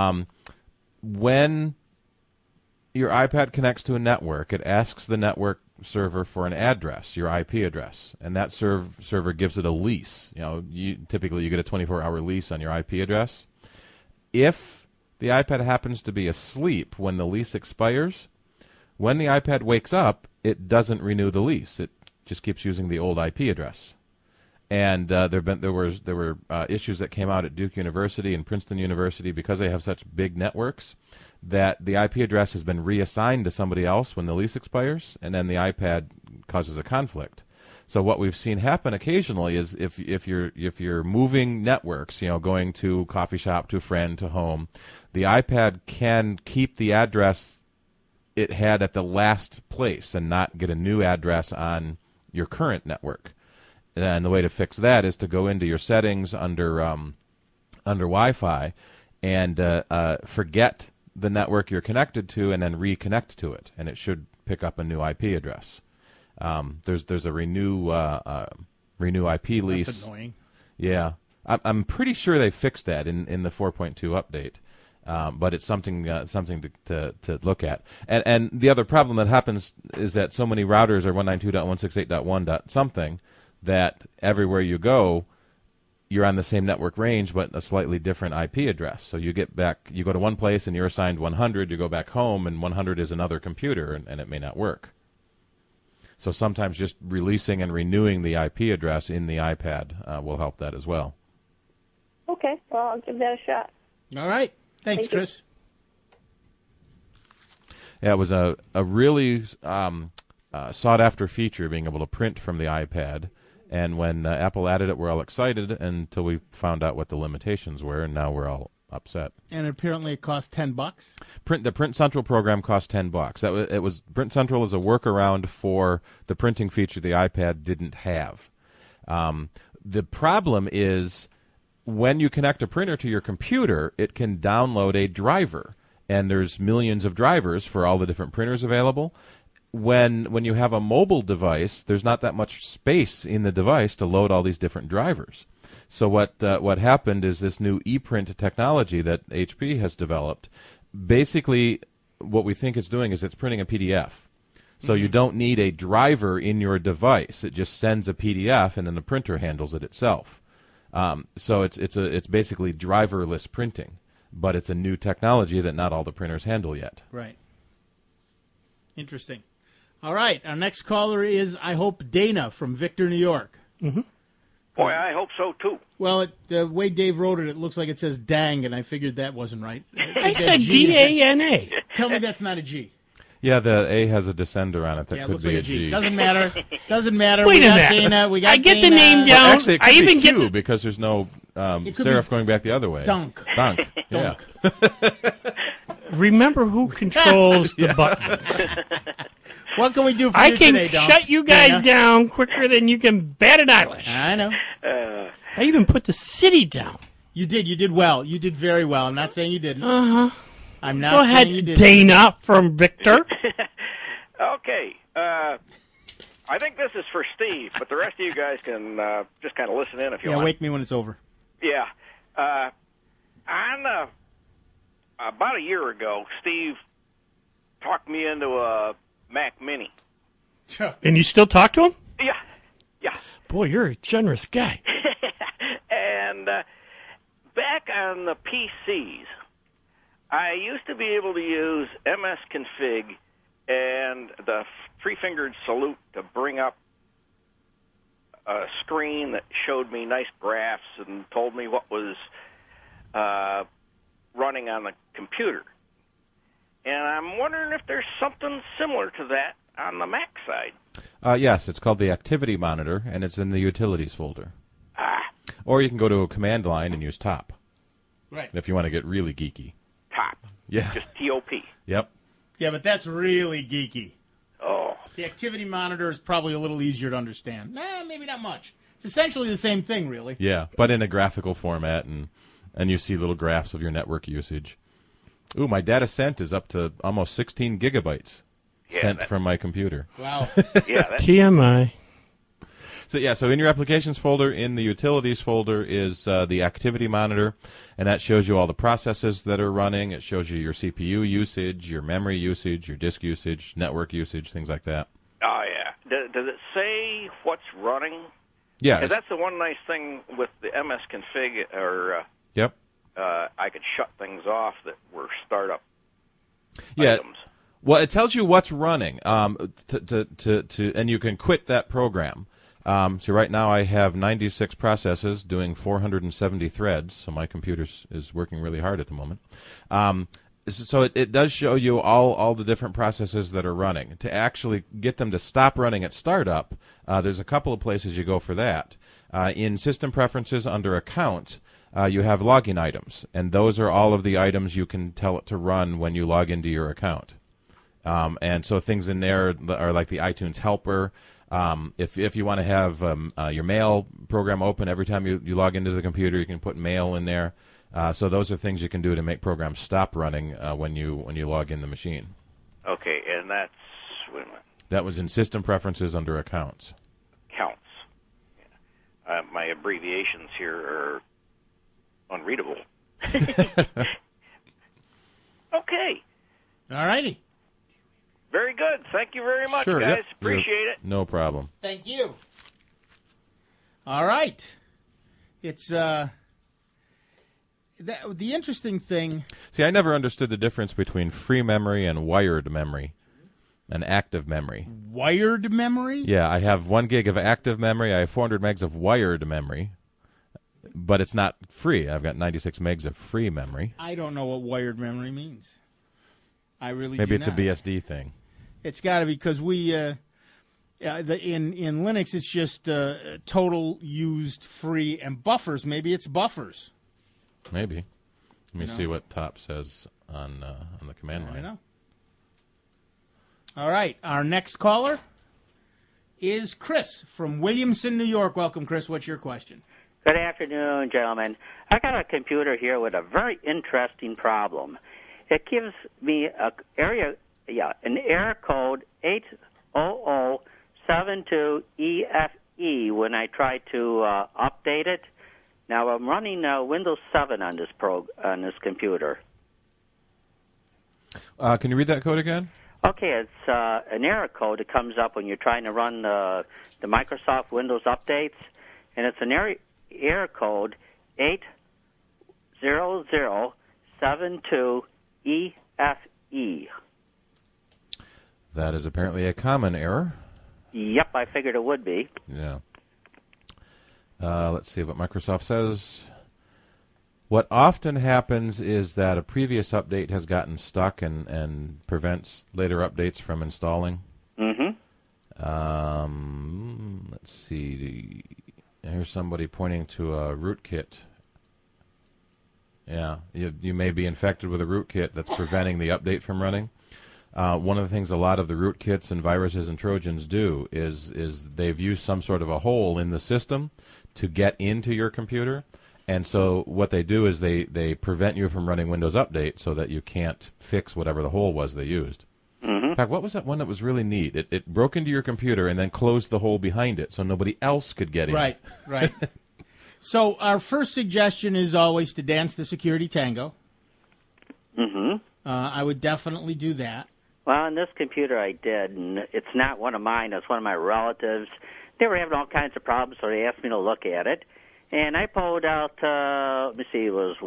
When your iPad connects to a network, it asks the network server for an address, your IP address, and that server gives it a lease. Typically you get a 24-hour lease on your IP address. If the iPad happens to be asleep when the lease expires, when the iPad wakes up, it doesn't renew the lease. It just keeps using the old IP address. And there were issues that came out at Duke University and Princeton University because they have such big networks that the IP address has been reassigned to somebody else when the lease expires, and then the iPad causes a conflict. So what we've seen happen occasionally is if you're moving networks, going to coffee shop, to friend, to home, the iPad can keep the address it had at the last place and not get a new address on your current network. And the way to fix that is to go into your settings under Wi-Fi and forget the network you're connected to and then reconnect to it, and it should pick up a new IP address. There's a renew IP lease. That's annoying. Yeah, I'm pretty sure they fixed that in the 4.2 update, but it's something to look at. And the other problem that happens is that so many routers are 192.168.1. something that everywhere you go, you're on the same network range but a slightly different IP address. So you go to one place and you're assigned 100. You go back home and 100 is another computer, and it may not work. So sometimes just releasing and renewing the IP address in the iPad will help that as well. Okay, well, I'll give that a shot. All right. Thanks, Thank you. Chris. Yeah, it was a really sought-after feature, being able to print from the iPad. And when Apple added it, we're all excited until we found out what the limitations were, and now we're all upset. And apparently it cost $10. The Print Central program cost $10. It was Print Central is a workaround for the printing feature the iPad didn't have. The problem is when you connect a printer to your computer, it can download a driver, and there's millions of drivers for all the different printers available. When you have a mobile device, there's not that much space in the device to load all these different drivers. So what happened is this new ePrint technology that HP has developed. Basically, what we think it's doing is it's printing a PDF. So you don't need a driver in your device. It just sends a PDF, and then the printer handles it itself. So it's basically driverless printing, but it's a new technology that not all the printers handle yet. Right. Interesting. All right. Our next caller is, I hope, Dana from Victor, New York. Mm-hmm. Boy, I hope so, too. Well, the way Dave wrote it, it looks like it says dang, and I figured that wasn't right. I said D-A-N-A. Tell me that's not a G. Yeah, the A has a descender on it that Yeah, it could looks be like a G. Doesn't matter. Doesn't matter. Wait we a got minute. Dana. We got I get Dana. the name down. Well, actually, it could I be even Q get because there's no could serif be going back the other way. Dunk. Dunk. Yeah. Remember who controls the buttons. What can we do for I you can today, Dunk? shut you guys Dana? down quicker than you can bat an eyelash. I know. I even put the city down. You did. You did well. You did very well. I'm not saying you didn't. Uh-huh. I'm not Go saying ahead, you didn't. Dana from Victor. Okay. I think this is for Steve, but the rest of you guys can just kind of listen in if you Yeah, want. wake me when it's over. Yeah. About a year ago, Steve talked me into a Mac Mini. And you still talk to him? Yeah. Yeah. Boy, you're a generous guy. And back on the PCs, I used to be able to use MS-config and the three-fingered salute to bring up a screen that showed me nice graphs and told me what was running on the computer. And I'm wondering if there's something similar to that on the Mac side. Yes, it's called the Activity Monitor, and it's in the Utilities folder. Or you can go to a command line and use top. Right. If you want to get really geeky. Top. Yeah. Just T-O-P. Yep. Yeah, but that's really geeky. Oh. The activity monitor is probably a little easier to understand. Maybe not much. It's essentially the same thing, really. Yeah, but in a graphical format, and you see little graphs of your network usage. Ooh, my data sent is up to almost 16 gigabytes sent from my computer. Wow. TMI. So in your applications folder, in the utilities folder, is the activity monitor, and that shows you all the processes that are running. It shows you your CPU usage, your memory usage, your disk usage, network usage, things like that. Oh, yeah. Does it say what's running? Yeah. Because that's the one nice thing with the MS-config, or Yep. I could shut things off that were startup items. Well, it tells you what's running, and you can quit that program. So right now I have 96 processes doing 470 threads, so my computer is working really hard at the moment. So it does show you all the different processes that are running. To actually get them to stop running at startup, there's a couple of places you go for that. In System Preferences under Account, you have login items, and those are all of the items you can tell it to run when you log into your account. And so things in there are like the iTunes Helper. If you want to have your mail program open every time you log into the computer, you can put mail in there. So those are things you can do to make programs stop running when you log in the machine. Okay, and that's, wait a minute. That was in System Preferences under Accounts. Counts. Yeah. My abbreviations here are unreadable. Okay. All righty. Very good. Thank you very much, Sure, guys. yep. Appreciate it. No problem. Thank you. All right. It's the interesting thing. See, I never understood the difference between free memory and wired memory. an active memory. Wired memory? Yeah, I have 1 gig of active memory. I have 400 megs of wired memory, but it's not free. I've got 96 megs of free memory. I don't know what wired memory means. I really Maybe do it's not. a BSD thing. It's got to be because we in Linux it's just total used free and buffers. Maybe it's buffers. Maybe. Let me No. see what Top says on the command I line. know. All right, our next caller is Chris from Williamson, New York. Welcome, Chris. What's your question? Good afternoon, gentlemen. I got a computer here with a very interesting problem. It gives me an error code 80072EFE when I try to update it. Now I'm running Windows 7 on this computer. Can you read that code again? Okay, it's an error code that comes up when you're trying to run the Microsoft Windows updates, and it's an error code 80072EFE. That is apparently a common error. Yep, I figured it would be. Yeah. Let's see what Microsoft says. What often happens is that a previous update has gotten stuck and prevents later updates from installing. Mm-hmm. Let's see. Here's somebody pointing to a rootkit. Yeah, you may be infected with a rootkit that's preventing the update from running. One of the things a lot of the rootkits and viruses and Trojans do is they've used some sort of a hole in the system to get into your computer. And so what they do is they prevent you from running Windows Update so that you can't fix whatever the hole was they used. Mm-hmm. In fact, what was that one that was really neat? It broke into your computer and then closed the hole behind it so nobody else could get in. Right. So our first suggestion is always to dance the security tango. Mm-hmm. I would definitely do that. Well, on this computer I did, and it's not one of mine. It's one of my relatives. They were having all kinds of problems, so they asked me to look at it. And I pulled out, let me see, it was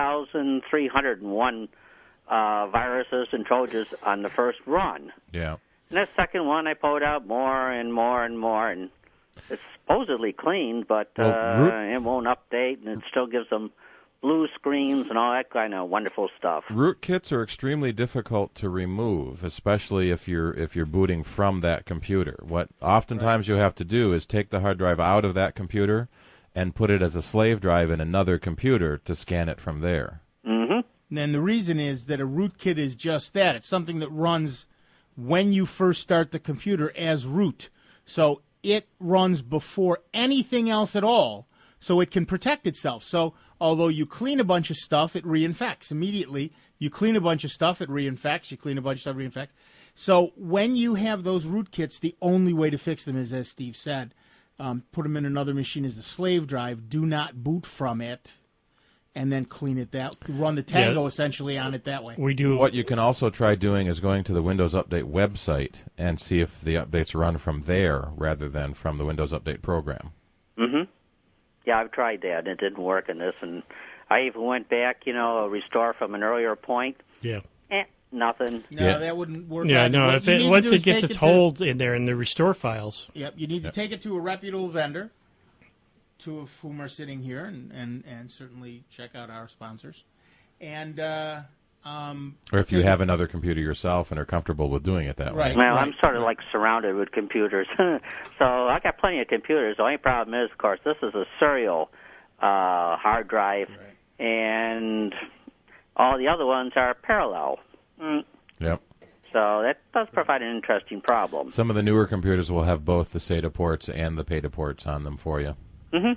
1,301 viruses and Trojans on the first run. Yeah. And that second one, I pulled out more and more and more, and it's supposedly clean, but it won't update, and it still gives them blue screens and all that kind of wonderful stuff. Rootkits are extremely difficult to remove, especially if you're booting from that computer. What oftentimes you have to do is take the hard drive out of that computer and put it as a slave drive in another computer to scan it from there. Mm-hmm. And the reason is that a rootkit is just that. It's something that runs when you first start the computer as root. So it runs before anything else at all, so it can protect itself. So although you clean a bunch of stuff, it reinfects immediately. You clean a bunch of stuff, it reinfects. You clean a bunch of stuff, it reinfects. So when you have those rootkits, the only way to fix them is, as Steve said, put them in another machine as a slave drive. Do not boot from it, and then clean it that. Run the Tango essentially on it that way. We do. What you can also try doing is going to the Windows Update website and see if the updates run from there rather than from the Windows Update program. Mm-hmm. Yeah, I've tried that, and it didn't work in this. And I even went back, restore from an earlier point. Yeah. Nothing. No, that wouldn't work. Yeah, either. no. What If you need to once do it is gets take its to- hold in there in the restore files. Yep, you need to take it to a reputable vendor, two of whom are sitting here, and certainly check out our sponsors. And Or if you have another computer yourself and are comfortable with doing it that way. Well, I'm sort of like surrounded with computers. So I got plenty of computers. The only problem is, of course, this is a serial hard drive, and all the other ones are parallel. Yep. So that does provide an interesting problem. Some of the newer computers will have both the SATA ports and the PATA ports on them for you. Mm-hmm.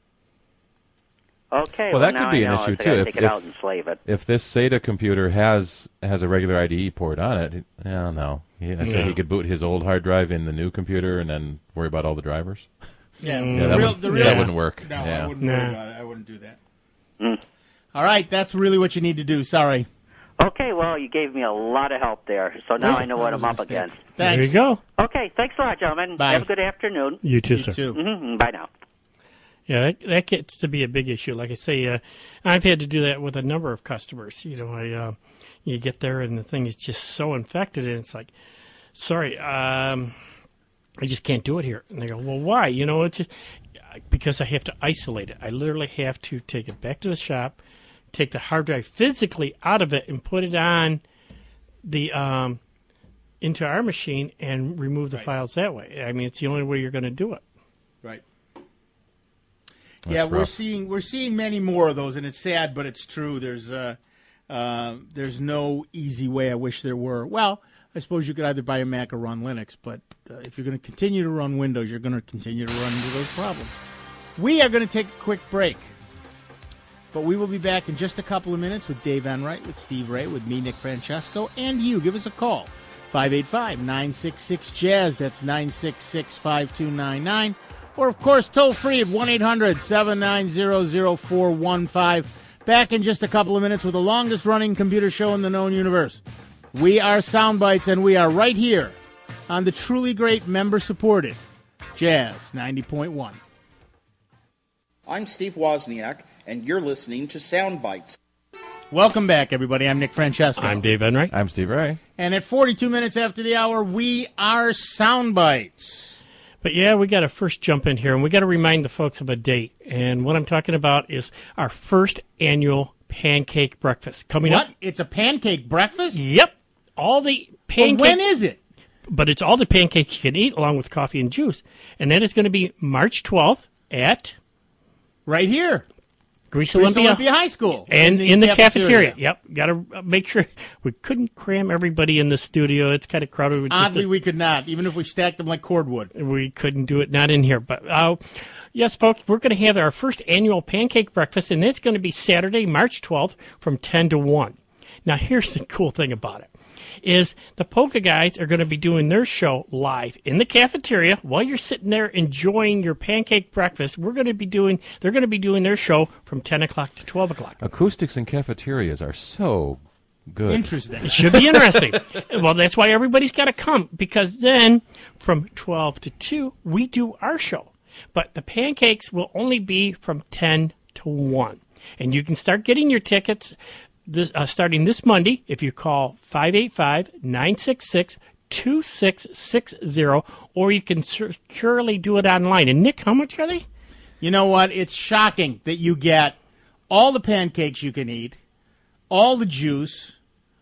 Okay. Well, that now could be I an know. issue I gotta too. take it out and slave it. If this SATA computer has a regular IDE port on it, no. He could boot his old hard drive in the new computer and then worry about all the drivers. Yeah, that wouldn't work. No, yeah. I wouldn't worry about it. I wouldn't do that. All right, that's really what you need to do. Sorry. Okay, well, you gave me a lot of help there, so now I know what I'm up against. Thanks. There you go. Okay, thanks a lot, gentlemen. Bye. Have a good afternoon. You too, sir. Mm-hmm. Bye now. Yeah, that gets to be a big issue. Like I say, I've had to do that with a number of customers. You get there and the thing is just so infected, and it's like, sorry, I just can't do it here. And they go, well, why? It's just because I have to isolate it. I literally have to take it back to the shop, take the hard drive physically out of it, and put it on the into our machine and remove the files that way. I mean, it's the only way you're going to do it. Right. That's yeah, rough. we're seeing many more of those, and it's sad, but it's true. There's no easy way. I wish there were. Well, I suppose you could either buy a Mac or run Linux, but if you're going to continue to run Windows, you're going to continue to run into those problems. We are going to take a quick break, but we will be back in just a couple of minutes with Dave Enright, with Steve Ray, with me, Nick Francesco, and you. Give us a call, 585-966-JAZZ. That's 966-5299. Or, of course, toll free at 1-800-790-0415. Back in just a couple of minutes with the longest-running computer show in the known universe. We are Soundbites, and we are right here on the truly great member-supported Jazz 90.1. I'm Steve Wozniak, and you're listening to Soundbites. Welcome back, everybody. I'm Nick Francesco. I'm Dave Enright. I'm Steve Ray. And at 42 minutes after the hour, we are Soundbites. But yeah, we got to first jump in here, and we got to remind the folks of a date. And what I'm talking about is our first annual pancake breakfast coming up. What? It's a pancake breakfast? Yep. All the pancakes. Well, when is it? But it's all the pancakes you can eat along with coffee and juice. And that is going to be March 12th at... Right here. Greece Olympia High School. And in the cafeteria. Yep. Got to make sure. We couldn't cram everybody in the studio. It's kind of crowded. With Oddly, we could not, even if we stacked them like cordwood. We couldn't do it, not in here. But yes, folks, we're going to have our first annual pancake breakfast, and it's going to be Saturday, March 12th from 10 to 1. Now, here's the cool thing about it. Is the Polka guys are going to be doing their show live in the cafeteria while you're sitting there enjoying your pancake breakfast. They're going to be doing their show from 10 o'clock to 12 o'clock. Acoustics in cafeterias are so good. Interesting. It should be interesting. Well, that's why everybody's got to come, because then from 12 to 2, we do our show. But the pancakes will only be from 10 to 1. And you can start getting your tickets starting this Monday if you call 585-966-2660, or you can securely do it online. And Nick, how much are they? You know what? It's shocking that you get all the pancakes you can eat, all the juice,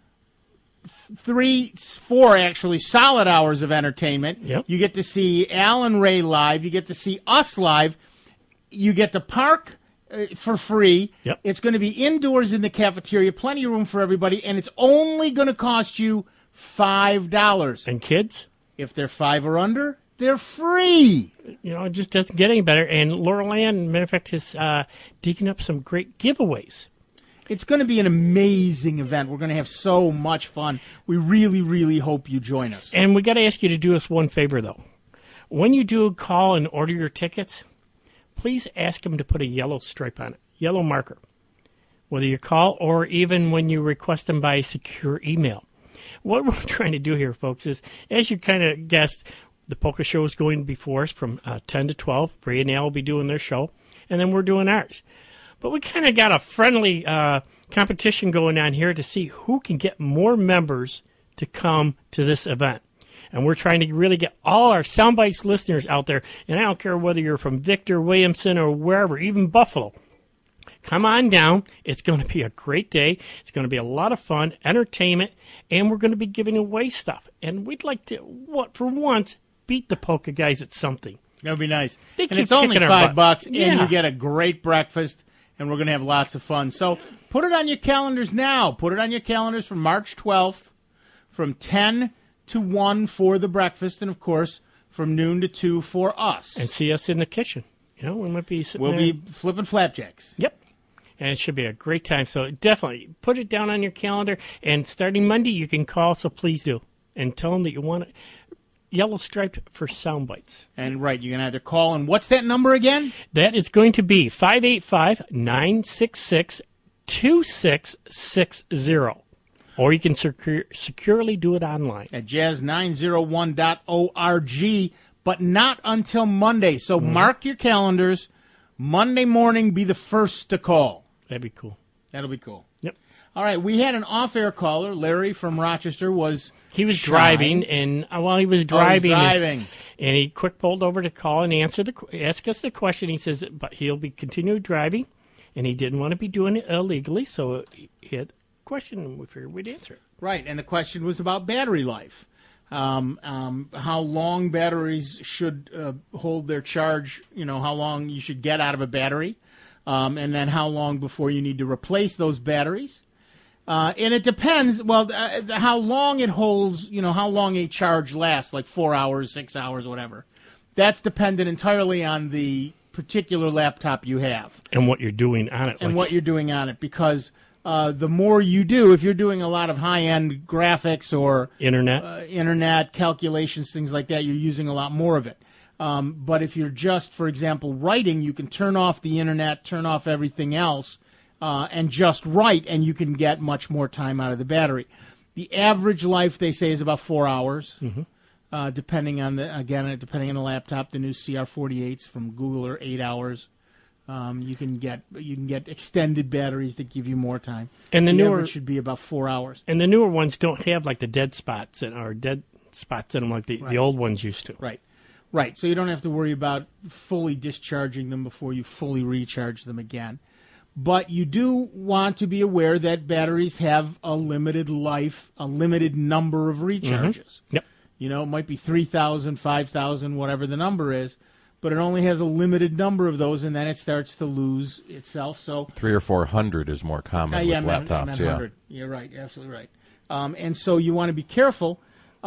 4 actually solid hours of entertainment. Yep. You get to see Al and Ray live. You get to see us live. You get to park for free. Yep. It's going to be indoors in the cafeteria, plenty of room for everybody, and it's only going to cost you $5. And kids? If they're 5 or under, they're free. It just doesn't get any better. And Laurel Ann, matter of fact, is digging up some great giveaways. It's going to be an amazing event. We're going to have so much fun. We really, really hope you join us. And we got to ask you to do us one favor, though. When you do call and order your tickets, please ask them to put a yellow stripe on it, yellow marker, whether you call or even when you request them by secure email. What we're trying to do here, folks, is, as you kind of guessed, the Polka show is going before us from 10 to 12. Ray and Al will be doing their show, and then we're doing ours. But we kind of got a friendly competition going on here to see who can get more members to come to this event. And we're trying to really get all our Soundbites listeners out there. And I don't care whether you're from Victor, Williamson, or wherever, even Buffalo. Come on down. It's going to be a great day. It's going to be a lot of fun, entertainment, and we're going to be giving away stuff. And we'd like to, for once, beat the Polka guys at something. That would be nice. They And keep it's only kicking our $5, and Yeah. you get a great breakfast, and we're going to have lots of fun. So put it on your calendars now. Put it on your calendars for March 12th from 10 to 1 for the breakfast, and, of course, from noon to 2 for us. And see us in the kitchen. We might be sitting We'll there. be flipping flapjacks. Yep. And it should be a great time. So definitely put it down on your calendar. And starting Monday, you can call, so please do. And tell them that you want it yellow striped for Soundbites. And, right, you can either call, and what's that number again? That is going to be 585-966-2660. Or you can securely do it online. At jazz901.org, but not until Monday. So mark your calendars. Monday morning, be the first to call. That'd be cool. That'll be cool. Yep. All right, we had an off-air caller. Larry from Rochester was driving, and while he was driving, and he quick pulled over to call and ask us a question. He says, but he'll be continuing driving, and he didn't want to be doing it illegally, so he had a question, and we figured we'd answer it. Right, and the question was about battery life. How long batteries should hold their charge, how long you should get out of a battery, and then how long before you need to replace those batteries. And it depends, how long it holds, how long a charge lasts, like 4 hours, 6 hours, whatever. That's dependent entirely on the particular laptop you have. And what you're doing on it. And what you're doing on it, because the more you do, if you're doing a lot of high-end graphics or internet calculations, things like that, you're using a lot more of it. But if you're just, for example, writing, you can turn off the internet, turn off everything else, and just write, and you can get much more time out of the battery. The average life, they say, is about 4 hours, depending on the laptop. The new CR48s from Google are 8 hours. You can get extended batteries that give you more time. And the newer average should be about 4 hours. And the newer ones don't have like the dead spots in them like the old ones used to. Right. So you don't have to worry about fully discharging them before you fully recharge them again. But you do want to be aware that batteries have a limited life, a limited number of recharges. Yep. It might be 3,000, 5,000, whatever the number is, but it only has a limited number of those, and then it starts to lose itself. So 300 or 400 is more common with laptops. Yeah, you're right, absolutely right. And so you want to be careful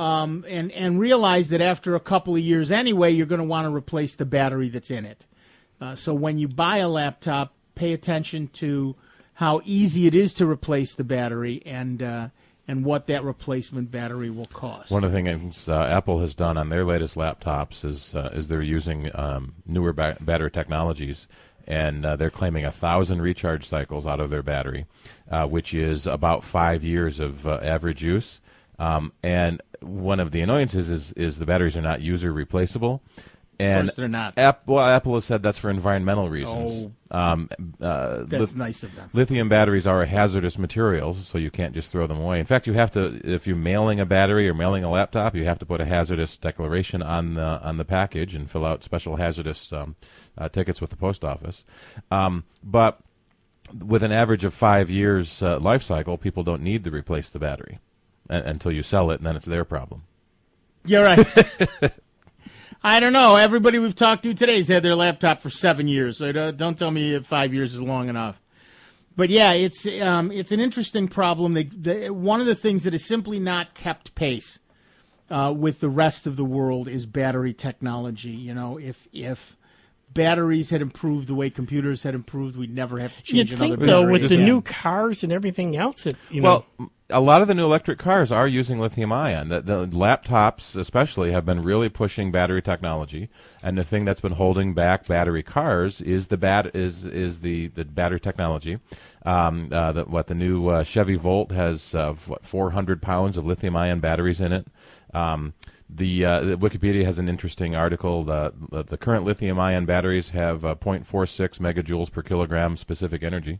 and realize that after a couple of years anyway, you're going to want to replace the battery that's in it. So when you buy a laptop, pay attention to how easy it is to replace the battery and what that replacement battery will cost. One of the things Apple has done on their latest laptops is they're using newer battery technologies, and they're claiming 1,000 recharge cycles out of their battery, which is about 5 years of average use. And one of the annoyances is the batteries are not user replaceable. And of course they're not. Apple has said that's for environmental reasons. That's nice of them. Lithium batteries are a hazardous material, so you can't just throw them away. In fact, you have to, if you're mailing a battery or mailing a laptop, you have to put a hazardous declaration on the package and fill out special hazardous tickets with the post office. But with an average of 5 years life cycle, people don't need to replace the battery until you sell it, and then it's their problem. You're right. I don't know. Everybody we've talked to today has had their laptop for 7 years, so don't tell me 5 years is long enough. But yeah, it's an interesting problem. One of the things that has simply not kept pace with the rest of the world is battery technology. If batteries had improved the way computers had improved, we'd never have to change another battery. Though, with the new cars and everything else, a lot of the new electric cars are using lithium-ion. The laptops, especially, have been really pushing battery technology, and the thing that's been holding back battery cars is the battery technology. The new Chevy Volt has 400 pounds of lithium-ion batteries in it. The Wikipedia has an interesting article. The current lithium-ion batteries have 0.46 megajoules per kilogram specific energy.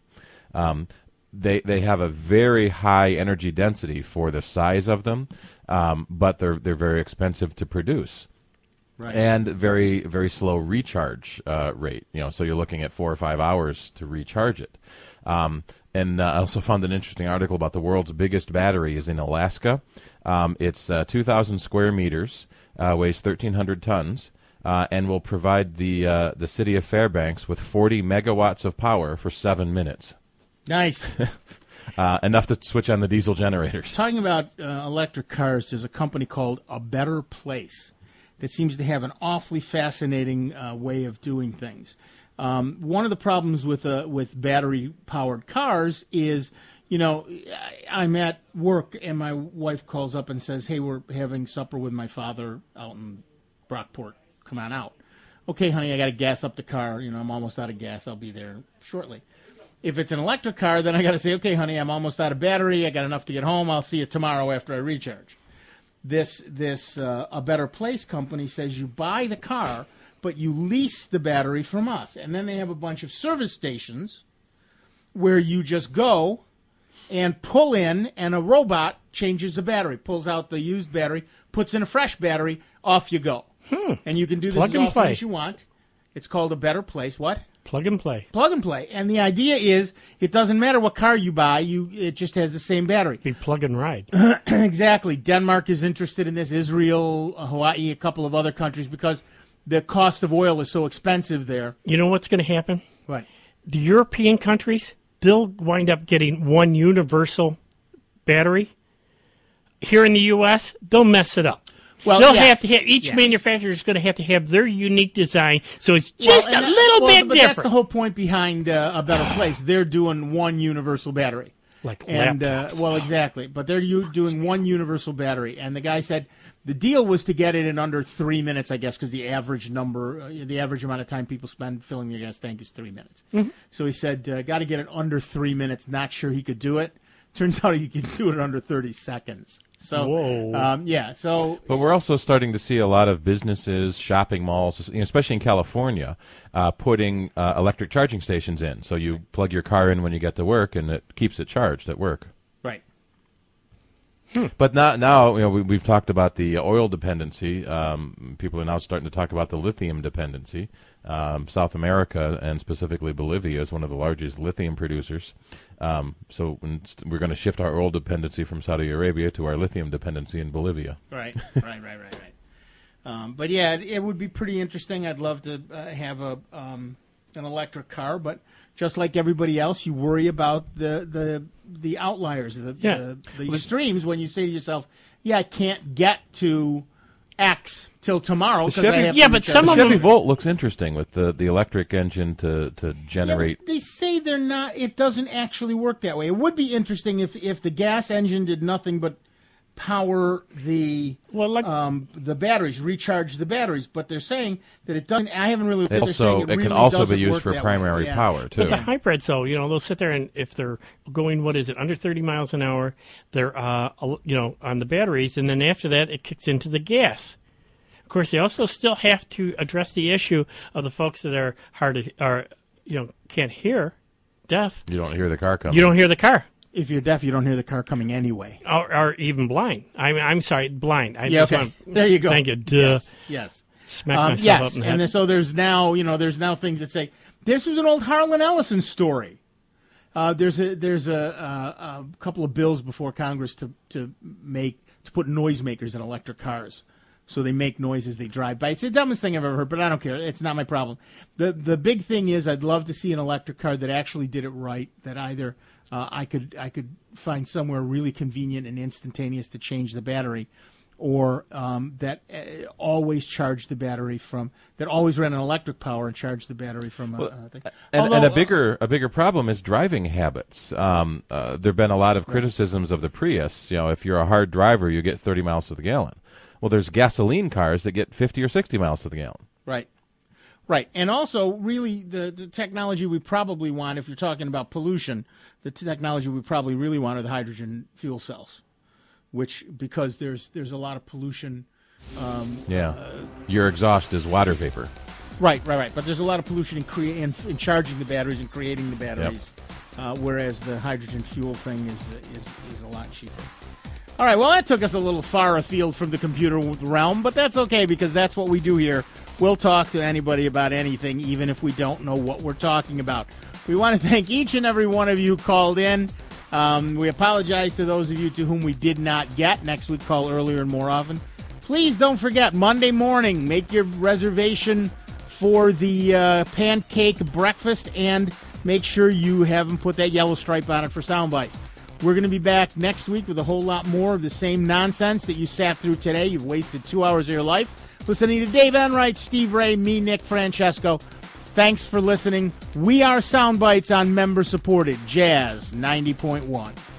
They have a very high energy density for the size of them, but they're very expensive to produce, and very very slow recharge rate. So you're looking at 4 or 5 hours to recharge it. And I also found an interesting article about the world's biggest battery is in Alaska. It's 2,000 square meters, weighs 1,300 tons, and will provide the city of Fairbanks with 40 megawatts of power for 7 minutes. Nice. Enough to switch on the diesel generators. Talking about electric cars, there's a company called A Better Place that seems to have an awfully fascinating way of doing things. One of the problems with battery-powered cars is, I'm at work and my wife calls up and says, hey, we're having supper with my father out in Brockport. Come on out. Okay, honey, I got to gas up the car. I'm almost out of gas. I'll be there shortly. If it's an electric car, then I got to say, okay, honey, I'm almost out of battery. I got enough to get home. I'll see you tomorrow after I recharge. This A Better Place company says you buy the car, but you lease the battery from us. And then they have a bunch of service stations where you just go and pull in, and a robot changes the battery, pulls out the used battery, puts in a fresh battery, off you go. And you can do this Plug as and often play. as you want. It's called A Better Place. What? Plug and play. Plug and play. And the idea is it doesn't matter what car you buy, it just has the same battery. Be plug and ride. Exactly. Denmark is interested in this, Israel, Hawaii, a couple of other countries, because the cost of oil is so expensive there. You know what's going to happen? What? The European countries, they'll wind up getting one universal battery. Here in the U.S., they'll mess it up. Well, they'll yes. have to have each Yes. manufacturer is going to have their unique design, so it's just a little bit but different. That's the whole point behind A Better Place. They're doing one universal battery. Like and laptops. well, exactly. But they're doing one universal battery. And the guy said the deal was to get it in under 3 minutes, I guess, because the average amount of time people spend filling your gas tank is 3 minutes. Mm-hmm. So he said, got to get it under 3 minutes. Not sure he could do it. Turns out he could do it under 30 seconds. So, Whoa. yeah. So, But we're also starting to see a lot of businesses, shopping malls, especially in California, putting electric charging stations in. So you plug your car in when you get to work, and it keeps it charged at work. right. But now we've talked about the oil dependency. People are now starting to talk about the lithium dependency. South America, and specifically Bolivia, is one of the largest lithium producers. So we're going to shift our oil dependency from Saudi Arabia to our lithium dependency in Bolivia. Right. But yeah, it would be pretty interesting. I'd love to have an electric car, but just like everybody else, you worry about the outliers, the extremes when you say to yourself, "Yeah, I can't get to X till tomorrow." The 'cause I have to recharge." the Chevy Volt looks interesting with the electric engine to generate. Yeah, they say they're not. It doesn't actually work that way. It would be interesting if the gas engine did nothing but power the batteries, recharge the batteries. But they're saying that it doesn't. I haven't really. It can also be used for primary power too. But the hybrids, though, they'll sit there and if they're going, under 30 miles an hour, they're on the batteries, and then after that, it kicks into the gas. Of course, they also still have to address the issue of the folks that are can't hear, deaf. You don't hear the car coming. You don't hear the car. If you're deaf, you don't hear the car coming anyway. Or even blind. I'm sorry, blind. Okay. There you go. Thank you. Duh. Yes. Smack myself up in the head. And so there's now things that say this was an old Harlan Ellison story. There's a couple of bills before Congress to put noisemakers in electric cars, so they make noise as they drive by. It's the dumbest thing I've ever heard, but I don't care. It's not my problem. The big thing is I'd love to see an electric car that actually did it right. That either I could find somewhere really convenient and instantaneous to change the battery, or that always charged the battery that always ran on electric power and charged the battery from a thing. And a bigger problem is driving habits. There've been a lot of criticisms of the Prius. If you're a hard driver, you get 30 miles to the gallon. Well, there's gasoline cars that get 50 or 60 miles to the gallon. Right. And also, really, the technology we probably want, if you're talking about pollution, the technology we probably really want are the hydrogen fuel cells, because there's a lot of pollution. Your exhaust is water vapor. Right. But there's a lot of pollution in charging the batteries and creating the batteries, whereas the hydrogen fuel thing is a lot cheaper. All right, well, that took us a little far afield from the computer realm, but that's okay because that's what we do here. We'll talk to anybody about anything, even if we don't know what we're talking about. We want to thank each and every one of you who called in. We apologize to those of you to whom we did not get. Next week, call earlier and more often. Please don't forget, Monday morning, make your reservation for the pancake breakfast, and make sure you haven't put that yellow stripe on it for Soundbites. We're going to be back next week with a whole lot more of the same nonsense that you sat through today. You've wasted 2 hours of your life listening to Dave Enright, Steve Ray, me, Nick Francesco. Thanks for listening. We are Soundbites on member-supported Jazz 90.1.